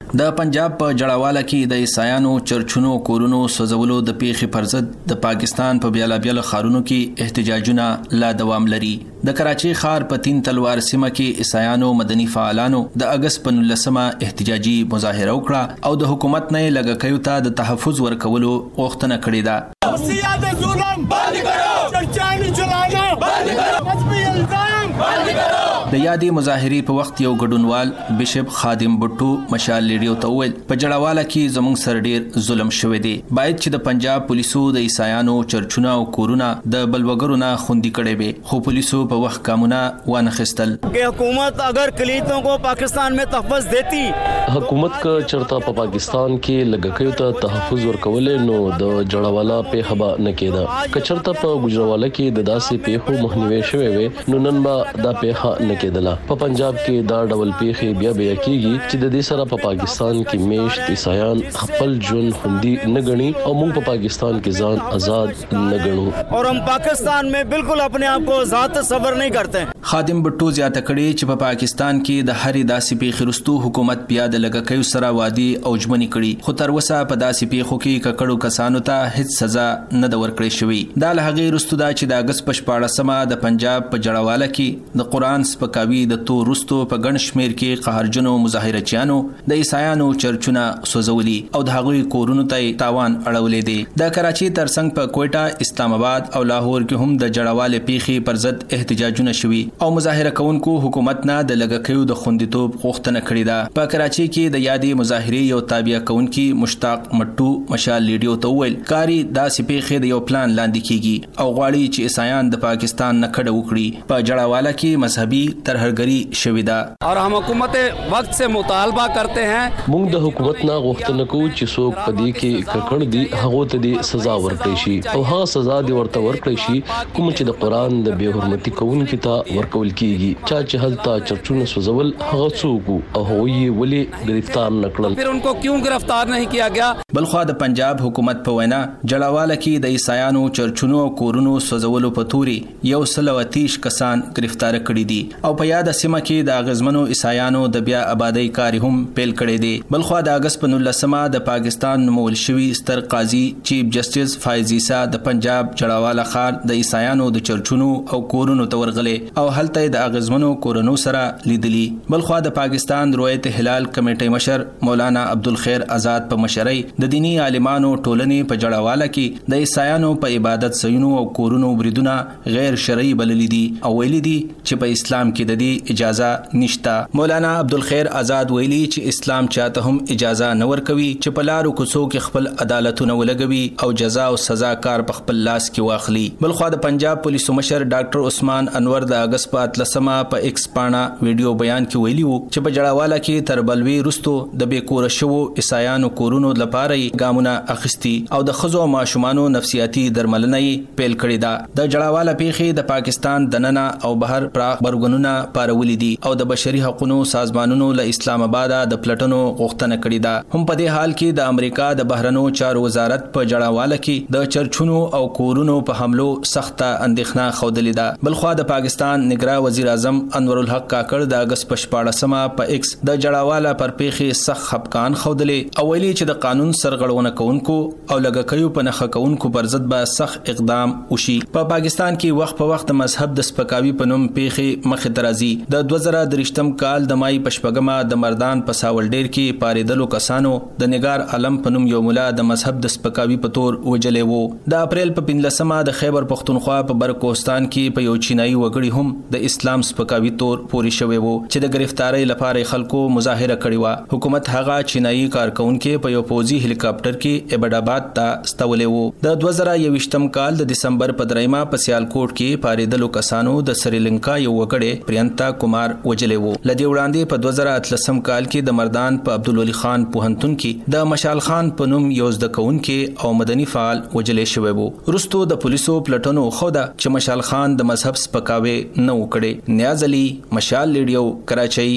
د پنجاب په جړاواله کې د عیسایانو چرچونو کورونو سوځولو د پیښې پر ضد د پاکستان په بیلابیل ښارونو کې احتجاجونه لا دوام لري. د کراچي ښار په تین تلوار سیمه کې عیسایانو مدني فعالانو د اگست په نولسمه احتجاجي مظاهره وکړه او د حکومت نه لګکیو ته د تحفظ ورکولو غوښتنه کړې ده. سیاده ظلم بند کړو، چرچاني چلانا بند کړو، مذهبي الزام بند کړو. د یادې مظاهرې په وخت یو ګډونوال بشپ خادم بټو مشال لیډیو ته وویل په جړاواله کې زموږ سره ډیر ظلم شوی دی. باید چې د پنجاب پولیسو د عیسایانو چرچونه او کورونه د بلوګرو نه خوندي کړي وي، خو پولیسو په وخت کامونه وانخستل. کہ حکومت اگر کلیتوں کو پاکستان میں تحفظ دیتی، حکومت کا چرتا په پاکستان کې لګکیو ته تحفظ ورکول نو د جړاواله په خبا نه کېده. کچرتا په ګجراواله کې د داسې پیښو مخنیوي شوی وي نو نن به دا پیښه نه کېدله. په پنجاب کې دا ډول پیښې بیا بیا کېږي چې د دې سره په پاکستان کې میشت عیسایان خپل ژوند خوندي نه ګڼي او موږ په پاکستان کې ځان آزاد نه ګڼو اور هم پاکستان میں بالکل اپنے آپ کو آزاد تصور نہیں کرتے. خادم بټو زیاته کړي چې په پاکستان کې د هرې داسې پیښې وروسته حکومت بیا د لګکیو سره وادي او ژمنې کړي، خو تر اوسه په داسې پیښو کې ککړو کسانو ته هیڅ سزا نه ده ورکړې شوې. دا له هغې وروسته ده چې د اګست په شپاړسمه د پنجاب په جړاواله کې د قرآن سپکاوي د تور وروسته په ګڼ شمېر کې قهرجنو مظاهرچیانو د عیسایانو چرچونه سوځولي او د هغوی کورونو ته تاوان اړولی دی. د کراچي ترڅنګ په کوټه، اسلام آباد او لاهور کې هم د جړاوالې پیښې پر ضد احتجاجونه شوي او مظاهره کوونکو حکومت نه د لګکیو د خوندیتوب غوښتنه کړې ده. په کراچي کې د یادې مظاهرې یو تابع کوونکي مشتاق مټو مشال لیډیو ته وویل کاری داسې پیښې د یو پلان لاندې کیږي او غواړي چې عیسایان د پاکستان نه کډه وکړي. په جړاواله کې مذهبي ترهګري شوې ده اور هم حکومت وخت سے مطالبه کرتے ہیں. موږ د حکومت نه غوښتنه کوو چې څوک په دې کې ککړ دي هغه ته دې سزا ورکړي شي او هغه سزا دې ورته ورکړي شي کوم چې د قرآن د بے حرمتي کوونکو ته ورکول کیږي. چا چې هلته چرچونه سوځول هغه څوک او هغه یې ولې گرفتار نکړل، پھر ان کو کیوں گرفتار نہیں کیا گیا. بلخوا د پنجاب حکومت په وینا جړاواله کې د عیسایانو چرچونو او کورونو سوځولو په توري یو سل او اتیش کسان گرفتار کړي دي او په یاد سیمه کې د اغزمنو عیسایانو د بیا آبادی کار هم پیل کړي دي. بلخوا د اگست په نولسمه د پاکستان نومول شوی ستر قاضي چیف جسټس فایز عیسی د پنجاب جړاواله ښار د عیسایانو د چرچونو او کورونو ته ورغلي او هلته د اغزمنو کورونو سره لیدلی. بلخوا د پاکستان روایت هلال کمیټې مشر مولانا عبدالخیر آزاد په مشرۍ د دینی عالمانو ټولنې په جړاواله کې د عیسایانو په عبادت ځایونو او کورونو بریدونه غیر شرعي بللي دي او ویلي دي چې په اسلام کې د دې اجازه نشته. مولانا عبدالخیر آزاد ویلي چې اسلام چاته هم اجازه نه ورکوي چې په لارو کوڅو کې خپل عدالتونه ولګوي او جزا او سزا کار په خپل لاس کې واخلي. بلخوا د پنجاب پولیسو مشر ډاکټر عثمان انور د اگست په اتلسمه په ایکس پاڼه ویډیو بیان کې ویلي وو چې په جړاواله کې تر بلوي وروسته د بې کوره شوو عیسایانو کورونو لپاره ګامونه اخیستي او د ښځو او ماشومانو نفسیاتي درملنه یې پیل کړې ده. د جړاواله پیښې د پاکستان دننه او بهر پراخ برګونونه پارولي دي او د بشري حقوقو سازمانونو له اسلام آباد د پلټنو غوښتنه کړې ده. هم په دې حال کې د امریکا د بهرنو چارو وزارت په جړاواله کې د چرچونو او کورونو په حملو سخته اندېښنه ښودلې ده. بلخوا د پاکستان نگران وزیر اعظم انور الحق کاکړ د اگست په شپاړسمه په ایکس د جړاواله پر پیښې سخت خفقان ښودلې او ویلي چې د قانون سرغړونه کوونکو او لګکیو په نښه کوونکو پر ضد به سخت اقدام وشي. په پا پاکستان کې وخت په وخت مذهب د سپکاوي په نوم پیښې مخې ته راځي. د دوه زره درشتم کال د مای په شپږمه د مردان په ساولډیر کې پاریدلو کسانو د نگار علم په نوم یو مولا د مذهب د سپکاوي په تور وجلې وو. د اپریل په پنځلسمه د خیبر پښتونخوا په برکوستان کې په یو چینایي وګړي هم د اسلام سپکاوي تور پوری شوی وو چې د گرفتاری لپاره خلکو مظاهره کړې و. حکومت هغه چینایي کارکونکو په یو پوزي هلیکاپټر کې ابډاباد ته استولې وو. د دوه زره یوویشتم کال د دسمبر په دریمه په سیالکوټ کې پاریدلو کسانو د سریلنکا یو وګړي پرینتا کمار وجلې وو. لدی وړاندې په دوه زره اتلسم کال کې د مردان په عبدالولي خان پوهنتون کې د مشال خان په نوم یو زده کوونکی او مدني فعال وجلې شوی وو. وروسته د پولیسو پلټنو خوده چې مشال خان د مذهب سپکاوي نه وکړي. نیاز علي، مشال لیډیو، کراچۍ.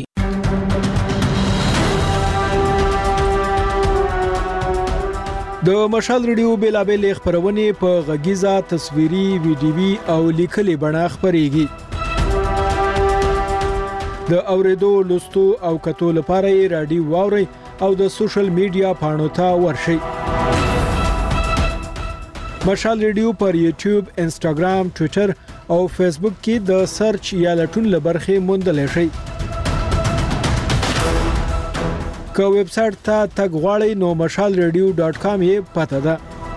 د مشال ریډیو بیلابل خبرونه په غږیزه، تصویري، ویډیوي او لیکلي بڼه خبريږي. د اوریدو، لوستو او کتو لپاره رادیو واوري او د سوشل میډیا پاڼو ته ورشئ. مشال ریډیو پر یوټیوب، انسټاګرام، ټوئیټر او فیسبوک کې د سرچ یا لټون لبرخه موندل شئ. که ویب سټ ته تګ غواړئ نو مشال ریډیو ډاټ کام یې پته ده.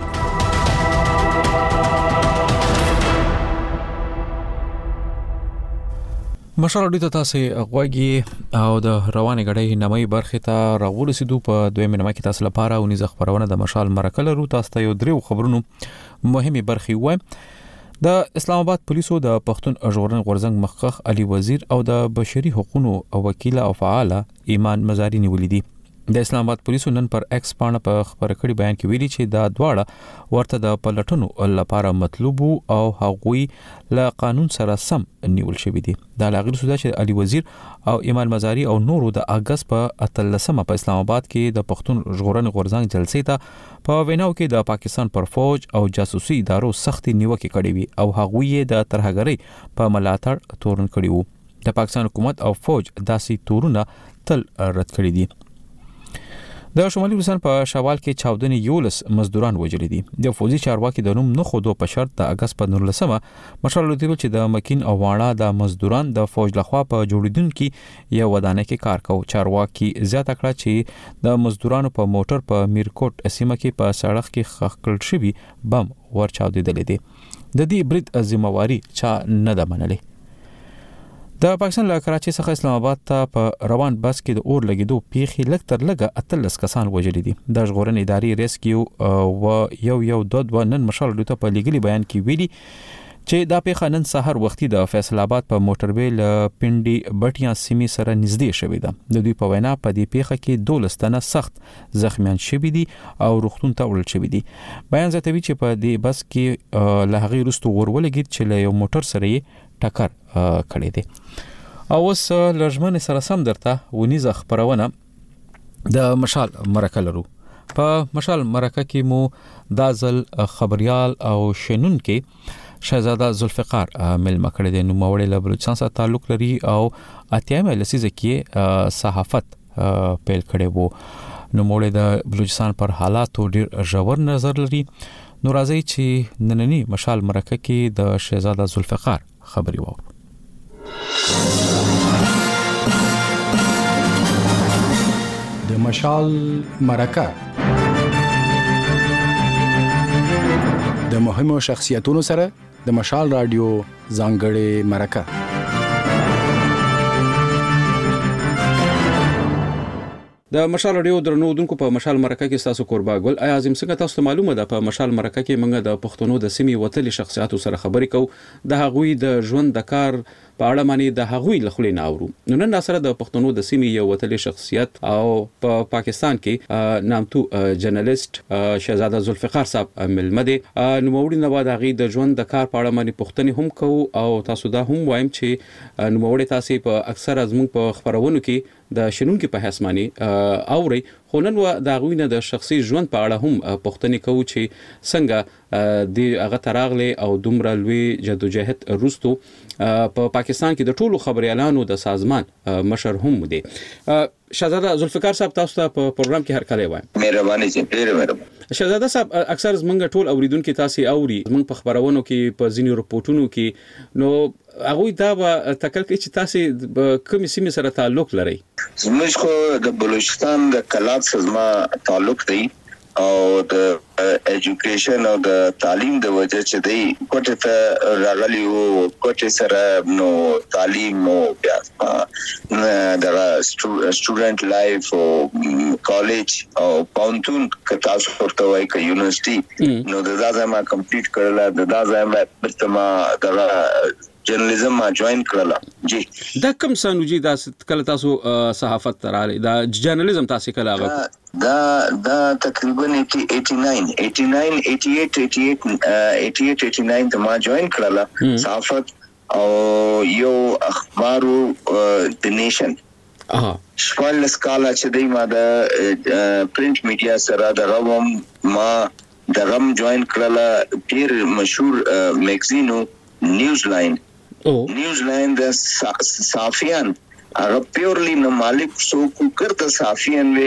مشال ریډیو ته تاسو غواړئ او د روانه غړې نمای برخه ته راورسېدو. په دویمه نمای کې تاسو لپاره ونیزه خبرونه د مشال مرکه لرو. تاسو ته یو درو خبرونو مهمه برخه وایم. د اسلام آباد پولیسو د پښتون ژغورن غورځنګ مخکخ علي وزیر او د بشري حقوقو او وکیل او فعال ایمان مزاری نیولې دي. د اسلام آباد پولیسو نن پر ایکس باندې په خبر کړي بیان کې ویلي چې دا دواړه ورته د پلټنو لپاره مطلوب او هغوی له قانون سره سم نیول شوی دي. دا لاغیر سودا چې علي وزیر او ایمان مزاری او نورو د اگست په اتلسمه په اسلام آباد کې د پښتون ژغورن غورځنګ جلسې ته په ویناو کې د پاکستان پر فوج او جاسوسي ادارو سختي نیوکه کړې وي او هغوی د ترهګرۍ په ملاتړ تورن کړي وو. د پاکستان حکومت او فوج داسې تورونه تل رد کړي دي. د شمالي وزیرستان په شوال کې چاودنې یولس مزدوران وژل دي. د فوجي چارواکي د نوم نه خودو په شرط د اگست په نولسمه مشال لودیل چې د مکین او واڼه د مزدوران د فوج لخوا په جوړیدونکو یو ودانه کې کار کوي. چارواکي زیاته کړه چې د مزدورانو په موټر په میرکوټ سیمه کې په سړک کې خښکل شوی بم ورچاودېدل دي. د دې برید ذمہواری چا نه ده منلې. د پاکستان له کراچۍ څخه اسلام آباد ته په روان بس کې د اور لګیدو پیښې لږ تر لږه اتلس کسان وژل دي. د ژغورنې ادارې ریسکیو و یو یو دود و نن مشال ډوته په لګلي بیان کې ویلي چې دا پیښه نن سحر وختي د فیصل آباد په موټروي ل پنډي بټیا سیمې سره نږدې شوې ده. د دوی په وینا په دې پیښه کې دولس تنه سخت زخمیان شوي دي او روغتون ته وړل شوي دي. بیان زیاتوي چې په دې بس کې له هغې وروسته اور ولګید چې له یو موټر سره یې ټکر کړی دی. او اوس لږمن سره سم درته ونیزه خبرونه د مشال مرکه لرو. په مشال مرکه کې مو دازل خبريال او شنن کې شهزاده ذوالفقار ملما کړی دی. نو موړې له بلوچستان سره تعلق لري او اتیامه لسیزه کې صحافت پیل کړی وو. نو موړې د بلوچستان پر حالاتو ډیر ژور نظر لري. نو راځي چې نننی مشال مرکه کې د شهزاده ذوالفقار خبري وو. د مشال مرکه د مهمو شخصیتونو سره د مشال رادیو ځانګړې مرکه. د مشال رادیو درنو دونکو په مشال مرکه کې تاسو قربا ګل اعظم څنګه تاسو معلومه ده په مشال مرکه کې موږ د پښتونو د سیمې وتلي شخصیتو سره خبرې کوو. د هغوی د ژوند د کار په اړه باندې د هغوی له خلینو اورو. نو نن سره د پښتونو د سیمې یو وتلي شخصیت او په پا پاکستان کې نامتو جرنالست شهزاده ذوالفقار صاحب ملمده نو موړي نه بعد هغه د ژوند د کار په اړه باندې پښتني هم کوو او تاسو دا هم وایم چې نو موړي تاسو په اکثر ازمن په خبرونو کې د شنونکو په حسماني اوري خو نن و د غوینه د شخصي ژوند په اړه هم پښتني کوو چې څنګه د هغه تراغله او دومره لوی جدوجہد روستو په پاکستان کې د ټولو خبريالانو د سازمان مشر هم دي. شهزاده ذوالفقار صاحب تاسو ته په پروګرام کې هر کله وایم. مهرباني چې ډېر مهرباني. شهزاده صاحب اکثر زمونږ ټول اوریدونکو تاسو اوري زمونږ په خبرونو کې په ځینو رپورټونو کې نو هغه دا به تکل کې چې تاسو کوم سیمه سره تعلق لري. زموږ خو د بلوچستان د کلات سزما تعلق دی او د ایجوکیشن او د تعلیم د وجه چې دی کوټه ته راغلی او کوټه سره نو تعلیم او بیا د سټوډنټ لایف او کالج او پاونتون کتا ورته وای ک یونیورسيټي نو د دا ځای ما کمپلیټ کړل د دا ځای ما پرتما د جرنالیزم ما جوائن کړل. جی دا کوم سنوجي دا کله تاسو صحافت تراله دا جرنالیزم تاسو کله هغه دا دا تقریبا eighty-nine eighty-nine eighty-eight eighty-eight eighty-eight eighty-nine ته ما جوائن کړل صحافت او یو اخبارو د نیشن اها شپږ سکالا چې دی ما د پرنٹ میډیا سره د غوم ما د غم جوائن کړل ډیر مشهور میگزینو نیوز لاین نیوز لاین د صحافیان هغه پیورلی نو مالک سو کو کرته صحافیان وی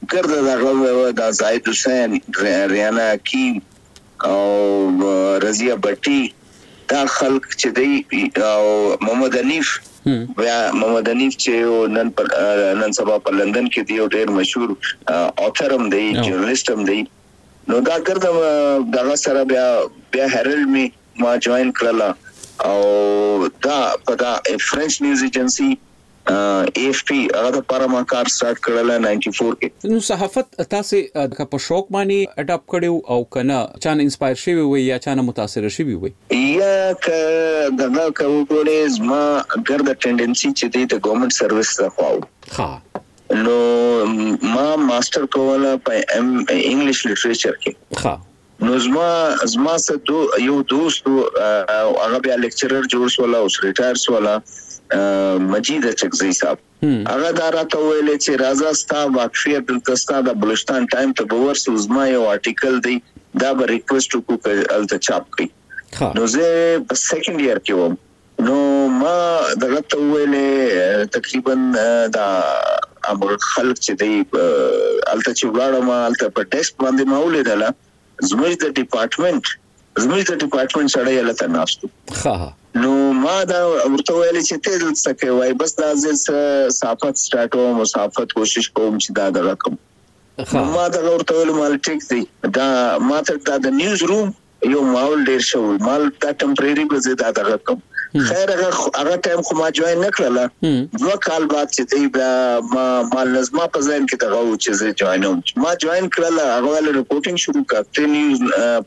ګرد دغه د زاید حسین ریانا حکیم او رضیه بټي دا خلک چې دی او محمد حنیف بیا محمد حنیف چې نن نن سبا په لندن کې دی او ډېر مشهور author هم دی جرنالست هم دی نو دا ګرد دغه سره بیا بیا هرلډ می ما جوائن کړل او دا په دا فرنچ نیوز ایجنسی ای اف پی هغه د پارما کار سٹارټ کړل نائنٹی فور کې نو صحافت تاسو د په شوق باندې اډاپټ کړو او کنه چانه انسپایر شوی وي یا چانه متاثر شوی وي یا ک دغه کوډیز ما ګرد ټندنسي چې دی د ګورنمنت سرویس راخواو ها نو ما ماستر کوله په ام انګلیش لټریچر کې ها نو زما زما سره یو دوست هغه بیا لیکچرر جوړ شو او ریټایر شو مجید چکزی صاحب هغه دا راته ویلې چې راځه ستا واقفیت دلته ستا د بلوچستان ټایم ته به ورسو زما یو آرټیکل دی دا به ریکوست وکړو الته چاپ کړي نو زه په سیکنډ ایئر کې وم نو ما دغه ته ویلې تقریبا دا امر خلک چې دی الته چې ولاړم الته په ټیسټ باندې ما ولیدله زموږ د ډپارټمنټ زموږ د ډپارټمنټ سره یې لته ناستو ها نو ما دا ورته ویل چې ته دلته کې وای بس دا زه صحافت سٹارټ او مسافت کوشش کوم چې دا د رقم ما دا ورته ویل مال ټیک دی دا ما ته دا د نیوز روم یو ماحول ډیر شو مال دا ټمپرری به زه دا د رقم خیر هغه هغه ټایم خو ما جوائن نکړل نو کال بعد چې دی ما مال نظم په ځین کې دغه و چې زه جوائن وم ما جوائن کړل هغه ول ریپورټینګ شروع کړ نیوز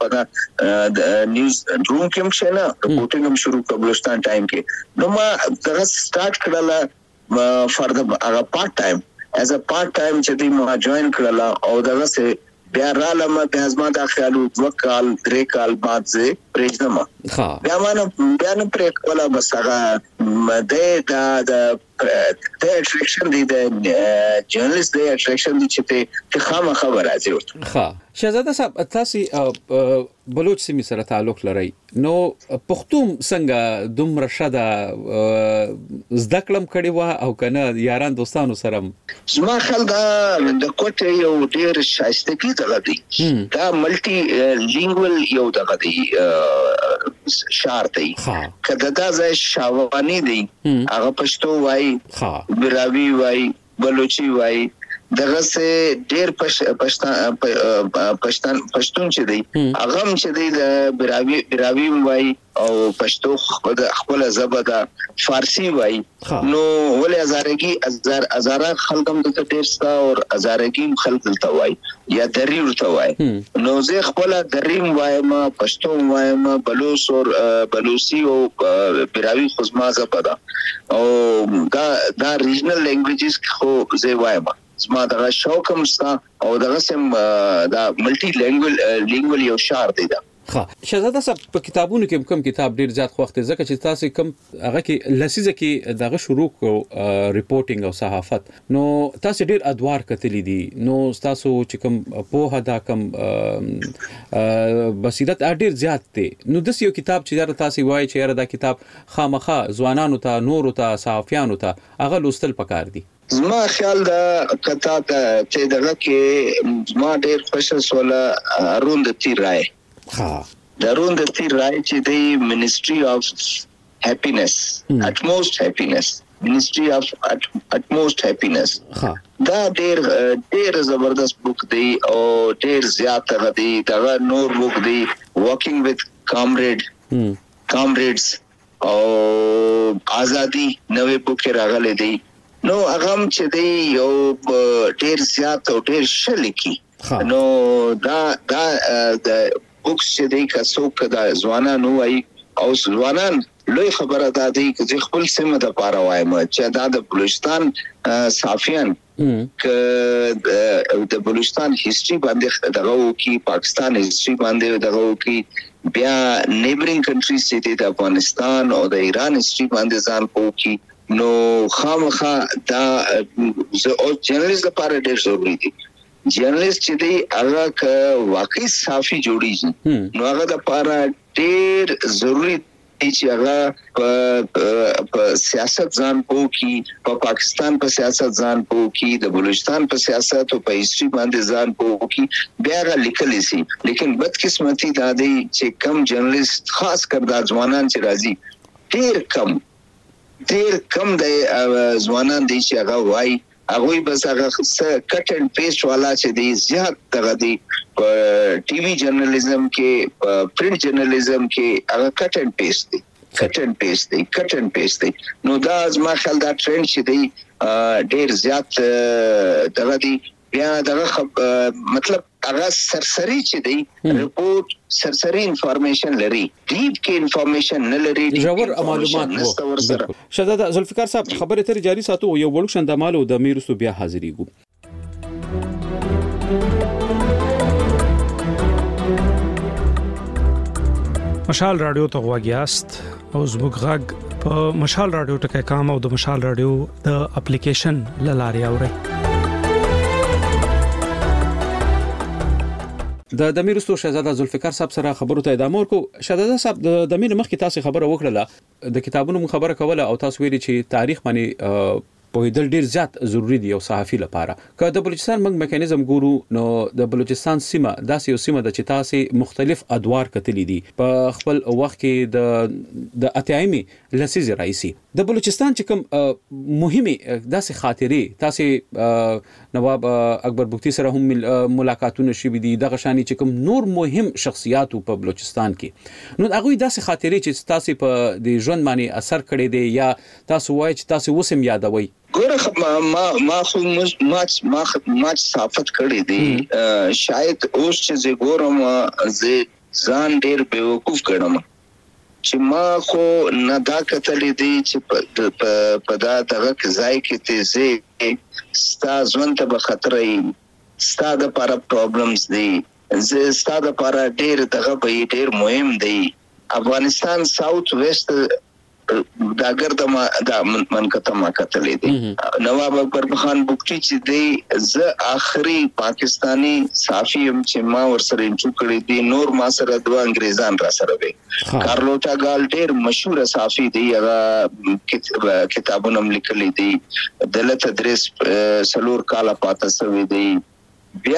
په نیوز روم کې چې نه ریپورټینګ هم شروع کړ بلوچستان ټایم کې نو ما دغه سٹارټ کړل فار د هغه پارت ټایم ایز ا پارت ټایم چې دی ما جوائن کړل او دغه سه بیا رالم بیا زما د خیالو وکال درې کال بعد زه پرېږدم ها بیا ما بیا نه پرې کوله بس هغه د د د اټریکشن دی د جرنالست د اټریکشن دی چې ته خامہ خبر راځي ورته ها شهزاده صاحب تاسو بلوچ سیمې سره تعلق لرئ نو پښتون څنګه دومره شاده زده کړم کړي وا او کنه یاران دوستانو سره زما خل دا د کوټه یو ډیر شایسته کی دغه دی دا ملټي لینګوال یو دغه دی شعر دی کله دا ځای شاوانی دی هغه پښتو وای براوی وای بلوچي وای دغه سه ډیر پښتون پښتون پښتون چې دی هغه هم چې دی د براوی براوی وای او پښتو خپل زبده فارسی وای نو ولې هزارګي هزار هزار خلک هم د ډیر ستا او هزارګي خلک دلته وای یا دری ورته وای نو زه خپل دریم وایم پښتو وایم بلوچ او بلوچي او براوی خصما زبده او دا دا ریجنل لینګویجز خو زه وایم زما دغه شوق هم ستا او دغه سم دا ملټي لینګوال لینګوال یو شعر دی دا ها شهزاده صاحب په کتابونو کې کوم کتاب ډیر زیات خوښ دی ځکه چې تاسو کوم هغه کې لسیزه کې دغه شروع کو ریپورټینګ او صحافت نو تاسو ډیر ادوار کتلی دي نو تاسو چې کوم په هدا کوم بصیرت ډیر زیات دی نو د یو کتاب چې تاسو وایي چې دا کتاب خامخا ځوانانو ته نورو ته صحافیانو ته هغه لوستل پکار دي زما خیال دا کتا چې دغه کې زما ډیر خوشاله سواله اروند تیر راي ها درون د تیر راي چې دی منستری اف هپینس اتموست هپینس منستری اف اتموست هپینس ها دا ډیر ډیر زبردست بوک دی او ډیر زیات غدي دا نور بوک دی واکینګ وذ کامریډ کامریډز او ازادي نوې بوک راغلي دی نو هغه چې دی یو ډیر زیات او ډیر شلیکی نو دا دا د بوکس چې دی کسو کدا ځوانان وای او ځوانان لوی خبره ده دی چې خپل سیمه د پاره وایم چې دا د بلوچستان صافیان ک د بلوچستان هیستوري باندې دغه کی پاکستان هیستوري باندې دغه کی بیا نیبرینګ کنټریز چې د افغانستان او د ایران هیستوري باندې ځان کو کی نو خامخا دا زه او جرنالست لپاره ډیر ضروری دي جرنالست چې دی هغه ک واقعي صافي جوړیږي نو هغه د لپاره ډیر ضروری چې هغه په سیاست ځان پوه کی، په پاکستان په سیاست ځان پوه کی، د بلوچستان په سیاست او په هیستوري باندې ځان پوه کی، بیا هغه لیکلی سي. لیکن بدقسمتي دا دی چې کم جرنالست خاص کر دا ځوانان چې راځي ډیر کم ډیر کم د ځوانان دي چې هغه وایي هغه بس هغه کټ اینڈ پیسټ والا چې دی زیات دغه دی په ټي وي جرنالیزم کې، په پرنٹ جرنالیزم کې هغه کټ اینڈ پیسټ دی کټ اینڈ پیسټ دی کټ اینڈ پیسټ دی. نو دا زما خیال دا ټرند چې دی ډیر زیات دغه دی بیا دغه مطلب هغه سرسری چې دی رپورت سرسری انفارمیشن لري، ډیپ کې انفارمیشن نه لري، ژور معلومات وو. شهزاده ذوالفقار صاحب خبره تر جاری ساتو یو وړو شندمالو د میرسو بیا حاضرېګو. مشال رادیو ته غواګیاست او زموږ غږ په مشال رادیو ټکي کام او د مشال رادیو د اپلیکیشن لاري اوري. د د میرستو شهزاده ذوالفقار صاحب سره خبرو ته ادامه ورکو. شهزاده صاحب د مين مخکې تاسو خبره وکړه د کتابونو خبره کوله او تاسو ویلي چې تاریخ باندې په دل ډیر زیات ضروری دی او صحافي لپاره. که د بلوچستان موږ میکانیزم ګورو نو د بلوچستان سیمه داسې یو سیمه د چې تاسو مختلف ادوار کتلې دي په خپل وخت کې د د اتیایمي لسیزه رئیسي د بلوچستان چې کوم مهمه داسې خاطرې تاسو نواب اکبر بگتی سره هم ملاقاتونه شوي دي دغه شانی چې کوم نور مهم شخصیات په بلوچستان کې نو هغه داسې خاطرې چې تاسو په د ژوند باندې اثر کړی دی یا تاسو وایي چې تاسو وسم یادوي؟ ګوره ما ما خو ما ما ما صفات کړی دی شاید اوس چې زه ګورم زه ځان ډیر بیوقوف کړم چې ما خو نه دا کتلې دي چې په دا دغه ځای کې ته زه ستا ژوند ته به خطر ای ستا د لپاره پرابلمز دي زه ستا د لپاره ډیر دغه به ډیر مهم دی. افغانستان ساوث ویسٹ دا ګرد ما دا منکته ما کتلې دي. نواب اکبر خان بگتی چې دی ز اخري پاکستانی صحافي هم چې ما ورسره انټرو کړی دي نور ما سره دوه انګريزان را سره وي. کارلوټا ګال ډیر مشهور صحافي دی هغه کتابونه لیکلي دي دلته درس سلور کاله پاتې سوی دی. بیا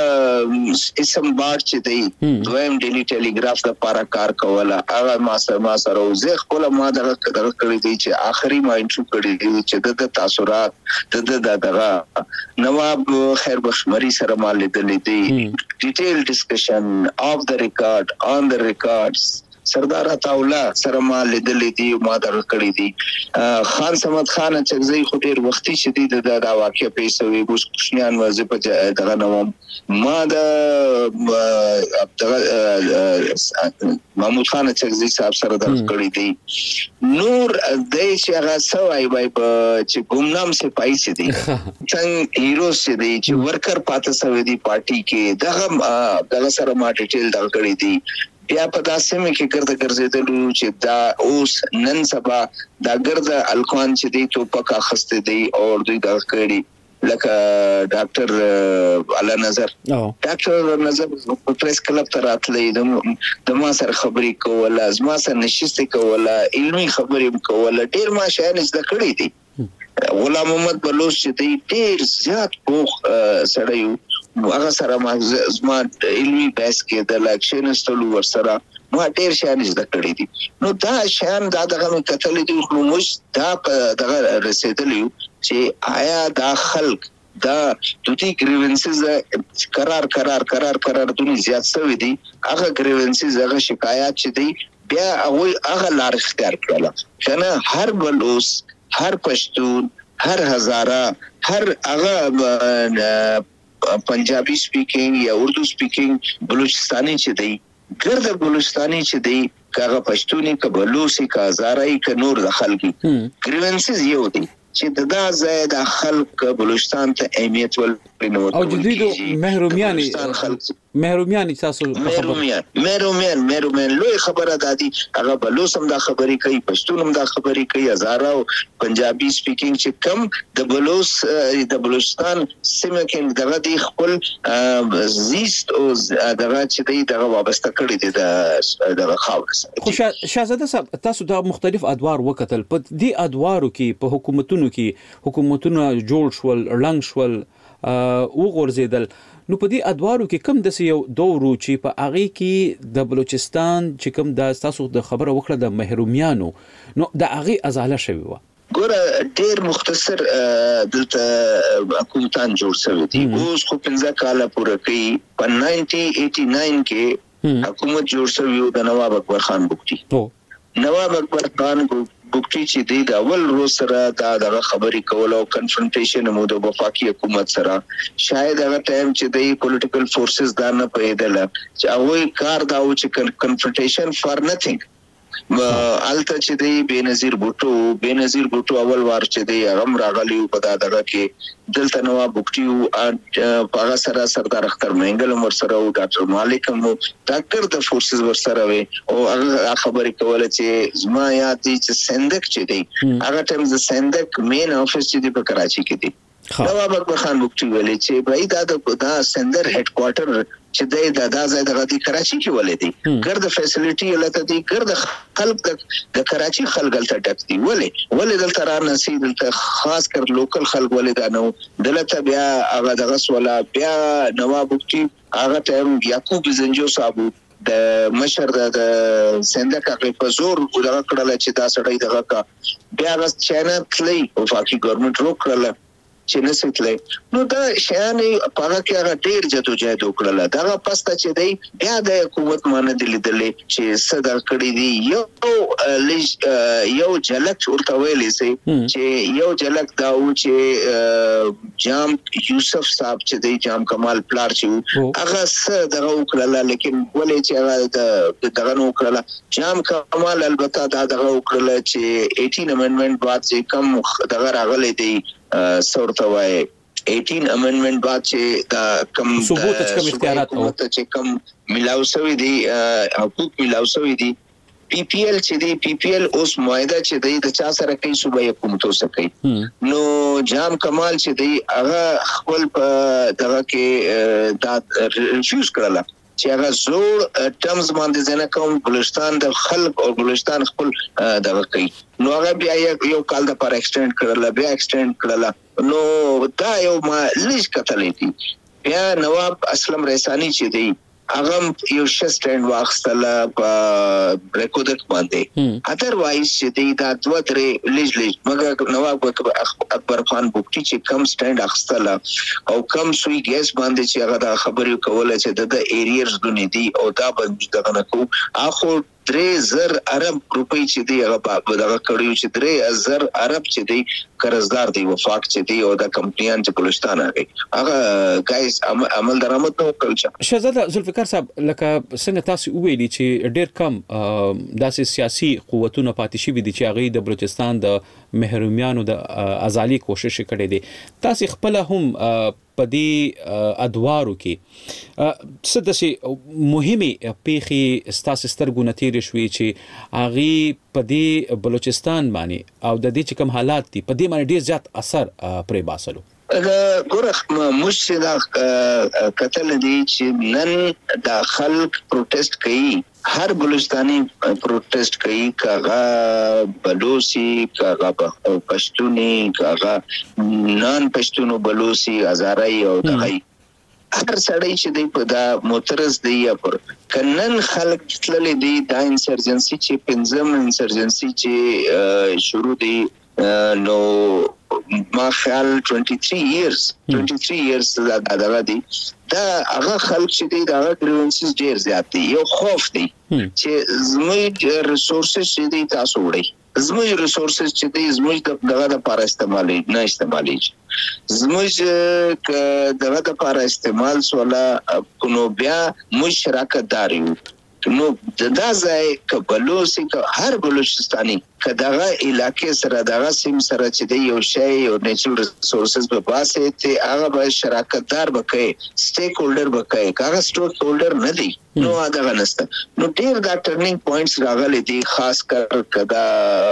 اسم بار چې دی دویم ډیلی ټیلیګراف د پارا کار کوله هغه ما سره ما سره زه خپل ما دغه کړی دی چې آخري ما انټرو کړی دی چې د تاثرات د دغه نواب خیر بخش مری سره ما لیدلې دي ډیټیل ډسکشن اف د ریکارډ آن د ریکارډز سردار عطاولا سره ما لیدلې دي ما دغه کړی دي. خان صمد خان چغزي خو ډیر وختي شدید د دا واقع پیښوي ګوش کوشنیان وځي په دغه نوم ما د محمود خان چغزي صاحب سره دغه کړی دي. نور د شغه سوای وای په چې ګمنام سپای سي دي څنګه هیرو سي دي چې ورکر پاتې سوي دي پارټي کې دغه دغه سره ما ډیټیل دغه کړی دي. بیا په داسې مې کې ګرځ ګرځېدل چې دا اوس نن سبا دا ګرځ الکوان چې دی تو پکا خسته دی او دوی دا کړی لکه ډاکټر علا نظر ډاکټر نظر په پریس کلب ته راتلې د ما سره خبرې کوله زما سره نشسته کوله علمي خبرې کوله ډیر ما شاین زده کړې دي. غلام محمد بلوچ چې دی ډیر زیات پوخ سړی هغه سره ما زما علمي بحث کې د الیکشن استلو ور سره ما ډیر شان زده کړی دي. نو دا شان دا دغه کتلې دي خو موږ دا دغه رسیدلی چې آیا دا خلک دا دوی گریونسز قرار قرار قرار قرار دونی زیات شوی دي هغه گریونسز هغه شکایات چې دي بیا هغه هغه لار اختیار کړل کنه هر بلوس هر پښتون هر هزاره هر هغه پنجابی سپیکینگ یا اردو سپیکینگ بلوچستانی چې دی ګرد بلوچستانی چې دی کاغه پښتوني ک بلوچي کا هزارای ک نور د خلګي گریونسز یو دی چې دا ځای د خلک بلوچستان ته اهمیت ورکړي او جديد محرومیان محرومیان تاسو محرومیان محرومیان محرومیان لوی خبره دادي هغه بلوچ هم دا خبرې کوي پښتون هم دا خبرې کوي هزاره او پنجابي سپیکینګ چې کم د بلوچ د بلوچستان سیمه کې دغه دی خپل زیست او دغه چې دی دغه وابسته کړی دی د خاورس خو شاهزاده صاحب تاسو دا مختلف ادوار وکتل په دې ادوارو کې په حکومتونو کې حکومتونه جوړ شول رنګ شول او غورځیدل نو په دې ادوارو کې کم د یو دورو چې په هغه کې د بلوچستان چې کم د تاسو د خبره وکړه د محرومیانو نو د هغه ازاله شوی و ګوره ډیر مختصر دلته حکومتان جوړ شوی دي اوس خو پنځه کاله پوره کوي په ناینټین ایټي ناین کې حکومت جوړ شوی د نواب اکبر خان بوکټي نواب اکبر خان بوکټي چې دی د اول روز سره دا د خبرې کول او کنفرنټیشن مو د وفاقي حکومت سره شاید هغه ټایم چې د پولیټیکل فورسز دا نه پیدل چې هغه کار دا و چې کنفرنټیشن فار نثینګ الته چې دی بنظیر بوټو بنظیر بوټو اول وار چې دی هغه راغلی په دا دغه کې دلته نواب بوکټي او هغه سره سردار اختر منګل ور سره او ډاکټر مالک مو ډاکټر د فورسز ور سره وي او هغه خبرې کوله چې زما یاد دي چې سندک چې دی هغه ټایم ز سندک مین افیس چې دی په کراچي کې دی نواب اکبر خان بوکټي ویلي چې بھائی دا د سندر هډ کوارټر چې د دادا زید غدي کراچي کې ولې دي ګرد فیسیلیټي لته دي ګرد خلک د کراچي خلک دلته ټکتي ولې ولې دلته را نسی دلته خاص کر لوکل خلک ولې دا نو دلته بیا هغه دغه سواله بیا نواب بوکټي هغه ټایم یعقوب زنجو صاحب د مشر د سندک هغه په زور دغه کړل چې دا سړی دغه کا بیا غس چینه تلی او فاقي ګورنمنت روکړل چې نسیتلې نو دا شیانې په هغه کې هغه ډیر جدوجہد وکړل دا پسته چې دی بیا د حکومت باندې دلیدلې چې صدر کړی دی یو یو جلک ورته ویلې سي چې یو جلک دا و چې جام یوسف صاحب چې دی جام کمال پلار چې هغه څه دغه وکړل لیکن ولې چې هغه دغه وکړل جام کمال البته دا دغه وکړل چې اټین امندمنت بعد چې کم دغه راغلی دی سورته وای اټین امندمنت بعد چې دا کم ثبوت کم اختیارات او چې کم ملاو شوی دی حقوق ملاو شوی دی پی پی ایل چې دی پی پی ایل اوس معاهده چې دی د چا سره کوي صوبایي حکومتو سره کوي نو جام کمال چې دی هغه خپل په دغه کې دا ریفیوز کړل چې هغه زوړ ټرمز باندې ځنه کوم بلوچستان د خلک او بلوچستان خپل دغه کوي نو هغه بیا یو کال د پر ایکسټند کړل بیا ایکسټند کړل نو دا یو ما لیش کتلې دي بیا نواب اسلم ریسانی چې دی هغه یو شستند واخستل په ریکورډ باندې اذروایز چې دی دا دوه درې لیج لیج مګر نواب اکبر خان بوکټي چې کم سټند اخستل او کم سوی ګیس باندې چې هغه دا خبرې کوله چې د ایریرز دونی دی او دا باندې دغه نکو اخو درې زر عرب روپۍ چې دی هغه په دغه کړیو چې درې زر عرب چې دی قرضدار دی وفاق چې دی او د کمپنیان چې بلوچستان راغی هغه گایز عمل درآمد نو کړل شهزاده ذوالفقار صاحب لکه څنګه تاسو ویلي چې ډېر کم داسې سیاسي قوتونه پاتې شوي دي چې هغه د بلوچستان د محرومیانو د ازالي کوشش کړي دي تاسو خپل هم په دې ادوارو کې څه د شي مهمه پیخي ستاسو سترګو نتیری شوي چې هغه په دې بلوچستان باندې او د دې چې کوم حالات دي په دې باندې ډیر زیات اثر پرې باسلو ګوره مشته دا قتل دي چې نن د خلک پروتست کوي هر بلوچستانی پروتست کوي کاغه بلوسی کاغه پښتوني کاغه نان پښتونو بلوسی هزارای او دغه هر سړی چې دی په دا موترز دی یا پر کنن خلک تللی دی دا انسرجنسي چې پنځم انسرجنسي چې شروع دی نو ما خیال twenty-three years twenty-three years دا دغه دی دا هغه خلک چې دی دا گریونسز ډیر زیات دي یو خوف دی چې زموږ ریسورسز چې دی تاسو وړي زموږ ریسورسز چې دی زموږ دغه د لپاره استعمالي نه استعمالي زموږ دغه د لپاره استعمال سواله کو بیا مشراکت داریو نو دا ځای کبلوسی که هر بلوچستانی کداغه علاقې سره دغه سیم سره چې د یو شی او نیچرل ریسورسز په باسه ته هغه به شراکتدار بکې سټیک هولډر بکې هغه سټیک هولډر نه دی نو هغه نسته نو ډیر دا ټرنینګ پوینټس راغلي دي خاص کر کدا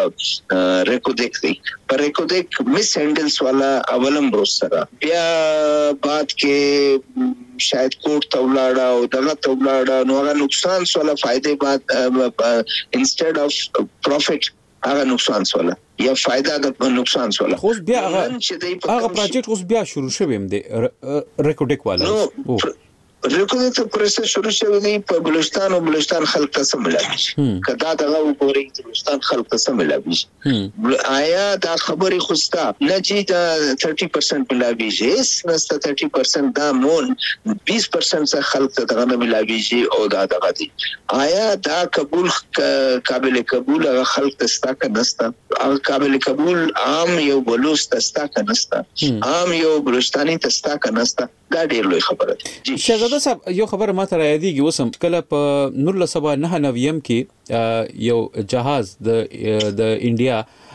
ریکوډیک دی پر ریکوډیک مس هینډلز والا اولم بروس سره بیا بعد کې شاید کوټ ته ولاړه او دغه ته ولاړه نو هغه نقصان سره فائدې بعد انسټډ اف پروفټ هغه نقصان سره یا فائدہ د نقصان سره خو بیا هغه هغه پروجیکټ اوس بیا شروع شوی هم دی ریکوډیک والا ریکوډیک ته پروسس شروع شوی دی په بلوچستان او بلوچستان خلک ته سملاوي کدا دغه وګوري بلوچستان خلک ته سملاوي آیا دا خبري خوستا نه چې دا thirty percent ملاوي جیس نسته thirty percent دا مون twenty percent څخه خلک ته دغه ملاوي جی او دا دغه دي آیا دا قبول قابل قبول هغه خلک ته ستا کنستا هغه قابل قبول عام یو بلوچ تستا کنستا عام یو بلوچستاني تستا کنستا دا ډیر لوی خبره ده شهزاده صاحب یو خبر ما ته راځيږي وسم کله په نولس سوه نهه نوي کې یو جهاز د د انډیا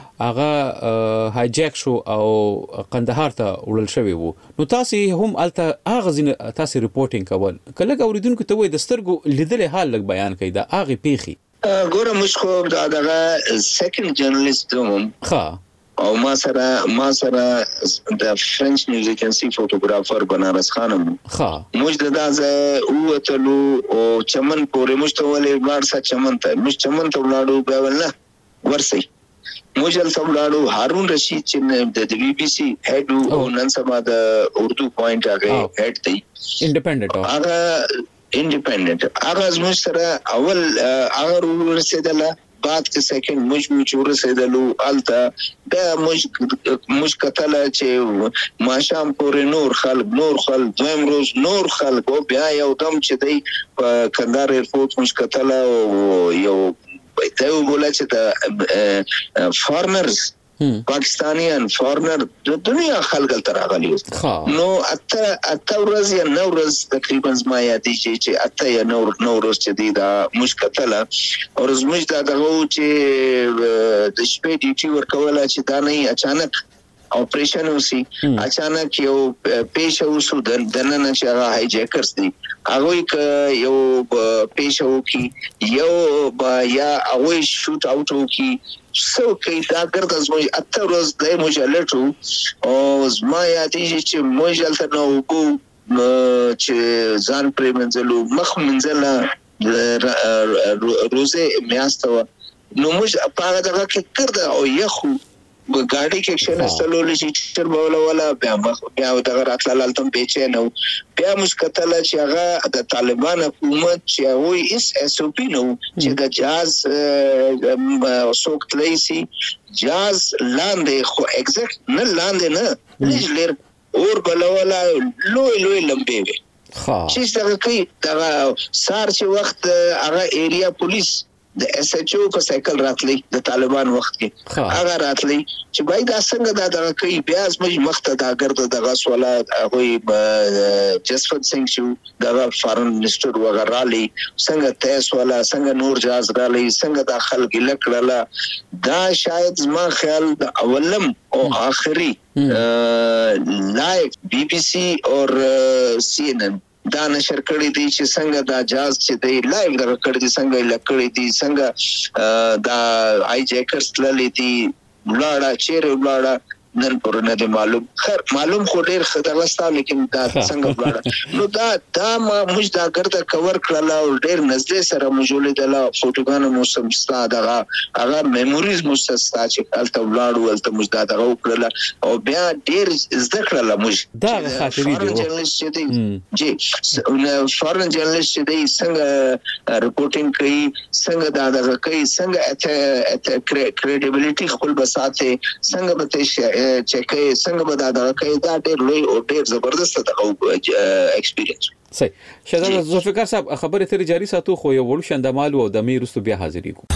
هغه هایجیک شو او قندهار ته وړل شوی وو نو تاسو هم الته هغه ځین تاسو ریپورتینګ کول کله اوریدونکو ته وای د سترګو لیدل حال لګ بیان کړي دا هغه پیخي ګوره موږ خو دا دغه سیکنډ جرنالیست هم ها او ما سره ما سره د فرنچ نیوز ایجنسی فوټوګرافر بنارس خانم ها موږ د دازه او تلو او چمن پورې موږ ته ولې بارسا چمن ته موږ چمن ته ولاړو به ولنه ورسي موږ ال څولاړو هارون رشید چې د بي بي سي هډ او نن سبا د اردو پوینټ هغه هډ دی انډیپندنت هغه انډیپندنت هغه موږ سره اول هغه ورسېدله بعد کې سیکنډ موږ موږ ورسېدلو الته دا موږ موږ کتل چې ماشام پورې نور خلک نور خلک دویم روز نور خلک او بیا یو دم چې دی په کندهار ایرپورټ موږ کتل او یو ته وګورئ چې د فارمرز پاکستانیان فارنر د دنیا خلک تر راغلي نو اته اته ورځ یا نو ورځ تقریبا ما یادې چې اته یا نو نو ورځ چې دی دا مشکله او زموږ دا دغه چې د شپې ډیوټي ورکوله چې دا نه اچانک اپریشن وسی اچانک یو پیښه وسو د دننه چې هغه هایجیکرز دي هغه یو پیښه وکي یو یا هغه شوټ اوټ وکي سو کې دا ګرځي زموږ اته ورځ د مجلټو او زما یادې چې مجلټ نو وګو چې ځان پرې منځلو مخ منځله روزه میاستو نو موږ په هغه دغه کې کړه او یخو ګاډي کې شنه ستلول چې تر بوله ولا بیا بیا دغه راتلل تم پیچې نو بیا مشکله چې هغه د طالبان حکومت چې وایي اس اس او پی نو چې د جاز سوق تلیسي جاز لاندې خو ایگزیکټ نه لاندې نه لږ اور بلولا لوی لوی لمبي وي چې څنګه کوي دا سار چې وخت هغه ایریا پولیس د اس ایچ او په سایکل راتلی د طالبان وخت کې هغه راتلی چې بای دا څنګه دا دغه کوي بیا زموږ مخته دا ګرځي دغه سوالات هغه جسفت سنگ شو دغه فارن منسٹر وغیرہ لې څنګه تاسو ولا څنګه نور جاز غالي څنګه دا خلک لکړه دا شاید ما خیال د اولم او آخري لایو بي بي سي او سی ان ان دا نشر کړی دی چې څنګه دا جاز چې دی لایو دا کړی دی څنګه لکړی دی څنګه دا آی جیکرز للی دی ولاړه چیرې ولاړه نن پر نه دی معلوم خیر معلوم خو ډیر خدغستا لیکن دا څنګه ولاړه نو دا دا ما موږ دا ګرځه کور کړل او ډیر نږدې سره موجوده دله فوټوګانو مو سمستا دغه هغه میموریز مو سستا چې الته ولاړو الته موږ دا دغه کړل او بیا ډیر زده کړل موږ دا خاطري دی جرنالست چې جی فارن جرنالست چې دی څنګه ریپورټینګ کوي څنګه دا دغه کوي څنګه اته کریډیبিলিټي خپل بساته څنګه به چکه څنګه به دا کوي دا ډېر لوی او ډېر زبردست د ایکسپیرینس صحیح شهزاده ذوالفقار صاحب خبره تر جاری ساتو خو یو ول شندمال او د میرستو بیا حاضرې کو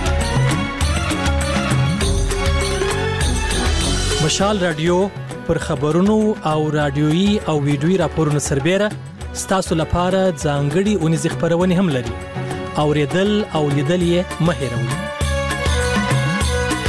مشال رادیو پر خبرونو او رادیوي او ویډیوي راپورونو سربېره ستاسو لپاره ځانګړي اونیز خبرونه هم لري اوریدل او لیدل یې مه هېروئ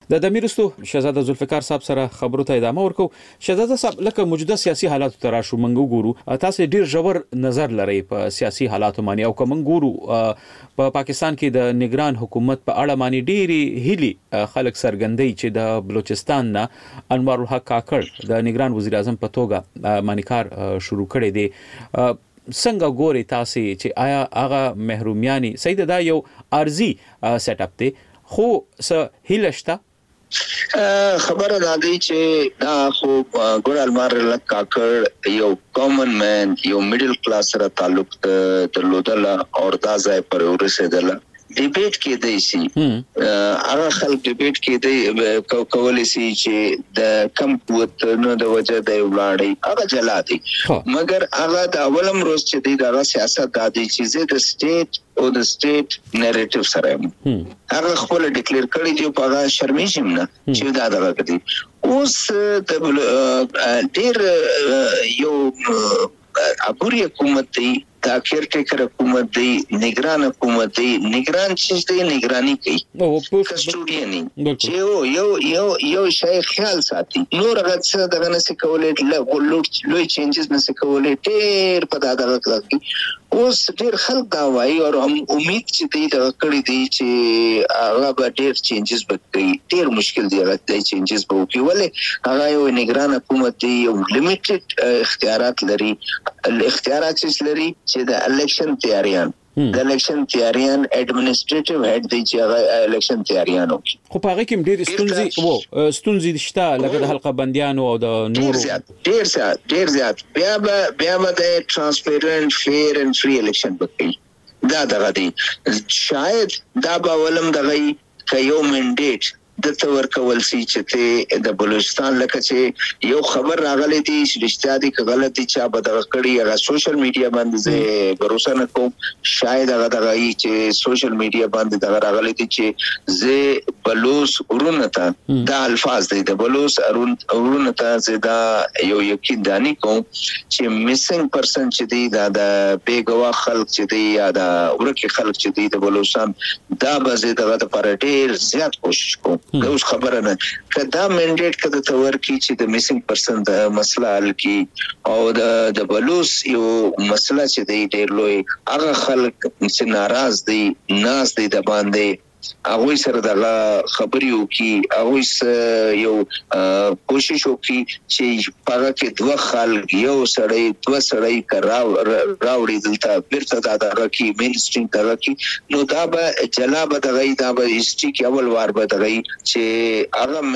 د دمیرستو شهزاده ذوالفقار صاحب سره خبرو ته ادامه ورکو. شهزاده صاحب لکه موجوده سیاسي حالات ته راشو منګو ګورو تاسو ډیر ژور نظر لرئ په سیاسي حالاتو باندې او کوم ګورو په پاکستان کې د نگران حکومت په اړه باندې ډیری هلي خلک سرګندۍ چې د بلوچستان نه انوار الحق کاکړ د نگران وزیر اعظم په توګه باندې کار شروع کړی دی. څنګه ګوري تاسو چې آیا هغه محرومیانی سید دا یو ارزي سیټ اپ دی خو څه هیلشته خبره دا دی چې دا خو ګور المار الحق کاکړ یو کامن مین یو میډل کلاس سره تعلق درلودل او دا ځای پر ورسېدل. ډیبیټ کې دی سي هغه خلک ډیبیټ کې دی کولای شي چې د کم قوت نو د وجه د ولاړی هغه جلا دی مګر هغه د اولم روز چې دی د سیاست د دې چې د سټیټ او د سټیټ نریټیو سره هغه خپل ډیکلیئر کړی دی په هغه شرمیشم نه چې دا دغه کوي. اوس د ډیر یو ابوري حکومت دی دا کیر ټیکر حکومت دی نگران حکومت دی نگران چیز دی نگرانی کوي کسټوډیانی چې یو یو یو شای خیال ساتي نور هغه څه دغه نس کولې لوی چینجز نس کولې ډېر په دا دغه کوي. اوس ډېر خلک دا وایي او هم امید چې دی دا کړی دی چې هغه به ډېر چینجز وکړي. ډېر مشکل دی هغه د چینجز به وکړي ولې هغه یو نگران حکومت دی یو لیمیټډ اختیارات لري اختیارات چې لري چې د الیکشن تیاریان د الیکشن تیاریان اډمنسټریټیو هډ دی چې هغه الیکشن تیاریان وکړي. خو په هغه کې ډېر ستونزې وو ستونزې شته لکه د حلقه بندیانو او د نورو ډېر زیات ډېر زیات بیا به بیا به د ترانسپیرنت فیر اینڈ فری الیکشن وکړي دا دغه دی شاید دا به ولم دغه یو منډیټ د تور کول سي چې د بلوچستان لکه چې یو خبر راغلی دی چې رښتیا دي که غلط دي چې به دغه کړي هغه سوشل میډیا باندې زه باور نه کوم شاید هغه دغه چې سوشل میډیا باندې دغه راغلی دی چې زه بلوچ ورونه ته دا الفاظ دی د بلوچ ورونه ته زه دا یو یقین دانی کوم چې میسنګ پرسن چې دی دا د بیګوا خلک چې دی یا د ورکه خلک چې دی د بلوچستان دا به زه دغه لپاره ډیر زیات کوشش کوم. دا اوس خبره نه کدا منډیټ کده تور کی چې د میسنګ پرسن د مسله حل کی او د د بلوس یو مسله چې دی ډیر لوی هغه خلک چې ناراض دي ناز دي د باندې هغه سره د خبري وکي هغه یو کوشش وکي چې پاره کې دوه خلک یو سړی دوه سړی کراو راوړي دلته بیرته دا دغه کې مین سټریم دغه کې نو دا به جلاب دغه دا به هیستوري کې اول وار به دغه چې هغه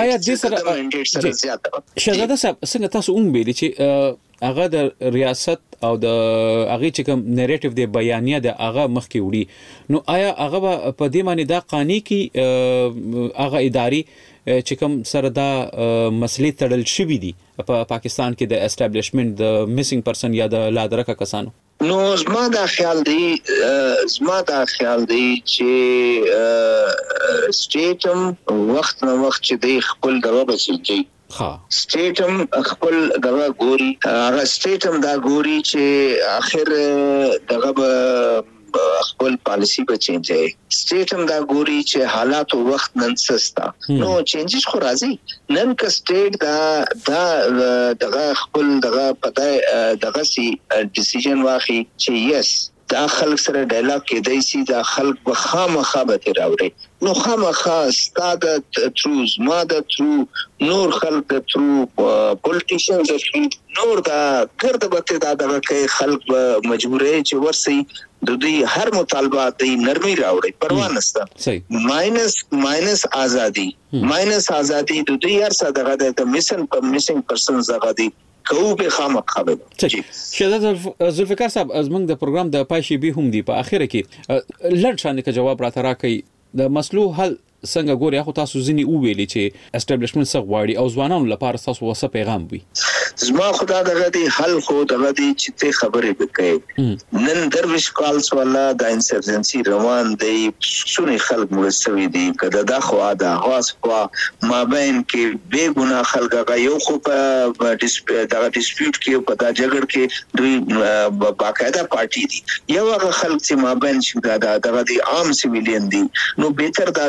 منډیټ سره زیاته. شهزاده صاحب څنګه تاسو اون بیل چې هغه د ریاست او د هغه چې کوم نریټیو دی بیانیه د هغه مخکې وړي نو آیا هغه په دې معنی دا قانوني کې هغه اداري چې کوم سره دا مسلې تړل شوې دي په پاکستان کې د اسټابلیشمنت د میسنګ پرسن یا د لادرکه کسانو نو زما دا خیال دی زما دا خیال دی چې سټیټم وخت نو وخت چې دی خپل دغه بچي ها سټیټم خپل دغه ګوري هغه سټیټم دا ګوري چې اخر دغه خپل پالیسی به چینج شي سټیټم دا ګوري چې حالات او وخت نن سستا نو چینجز خو راځي نن ک سټیټ دا دا دغه خپل دغه پته دغه سي ډیسیژن واخی چې یس دا خلک سره ډایلاګ کې دی سي دا خلک به خامخا به راوړي نو خامخا ستاد تروز ما د ترو نور خلک د ترو پولیټیشنز نور دا ګرد به دا دغه کې خلک به مجبورې چې ورسي د دې هر مطالبات دی نرمي راوړي پروا نشته ماینس ماینس ازادي ماینس ازادي د دې هر څه دغه د میسن میسنګ پرسنز دغه دی کو به خامخا به شهزاده ذوالفقار صاحب زمنګ د پروګرام د پایشي به هم دی په اخر کې لړ شان کې جواب راته راکړي د مسلو حل څنګه ګوري اخو تاسو ځنی او ویلي چې اسټابلیشمنت څخه غواړي او ځوانانو لپاره تاسو وسه پیغام وي زما خدا دغه دی حل خو دغه دی چې ته خبرې وکړي نن درویش کالس والا د انسرجنسي روان دی سونی خلک مرسوي دي کله دا خو دا غواس خو ما بین کې بے ګناه خلک هغه یو خو په ډیسپیوټ دغه ډیسپیوټ کې په دا جګړه کې دوی باقاعده پارټي دي یو هغه خلک چې ما بین شو دا دغه دی عام سیویلین دي نو بهتر دا دغه دی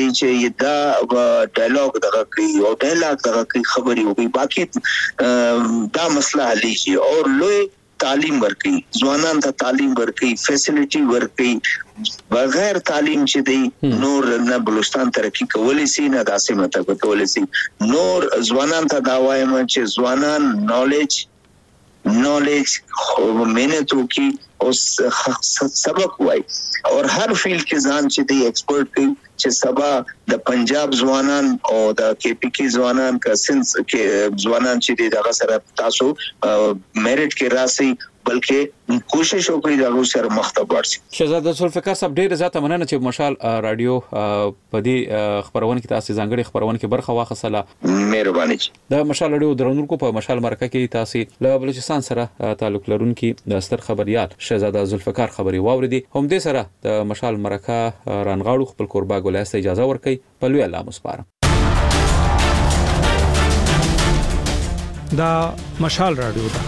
چې دا ډایالوګ دغه کوي او ډایالوګ دغه کوي خبري وي باقي دا مسله حل شي او لوی تعلیم ورکړي ځوانان ته تعلیم ورکړي فیسیلیټي ورکړي بغیر تعلیم چې دی نور نه بلوچستان ترقی کولای شي نه داسې مته کولای شي نور ځوانان ته دا وایم چې ځوانان نالج نالج مهنت وکي او سبق وای او هر فیلډ کې ځان چې دی ایکسپرت کوي چې سبا د پنجاب ځوانان او د کې پی کې ځوانان کا سنس کې ځوانان چې دی دغه سره تاسو میرټ کې راسي بلکې کوشش وکړي دا سره مخته ورسي. شهزاده ذوالفقار صاحب ډیر زیاته مننه چې مشال رادیو په دې خبرونه کې تاسو ځانګړي خبرونه کې برخه واخیستله. مهرباني. د مشال رادیو درنونکو په مشال مرکه کې تاسو له بلوچستان سره تعلق لرونکي د ستر خبريال شهزاده ذوالفقار خبري واوریدي. هم دې سره د مشال مرکه رانغاړو خپل قربا ګولایسته اجازه ورکړي په لوی الله مسپارم. دا مشال رادیو ده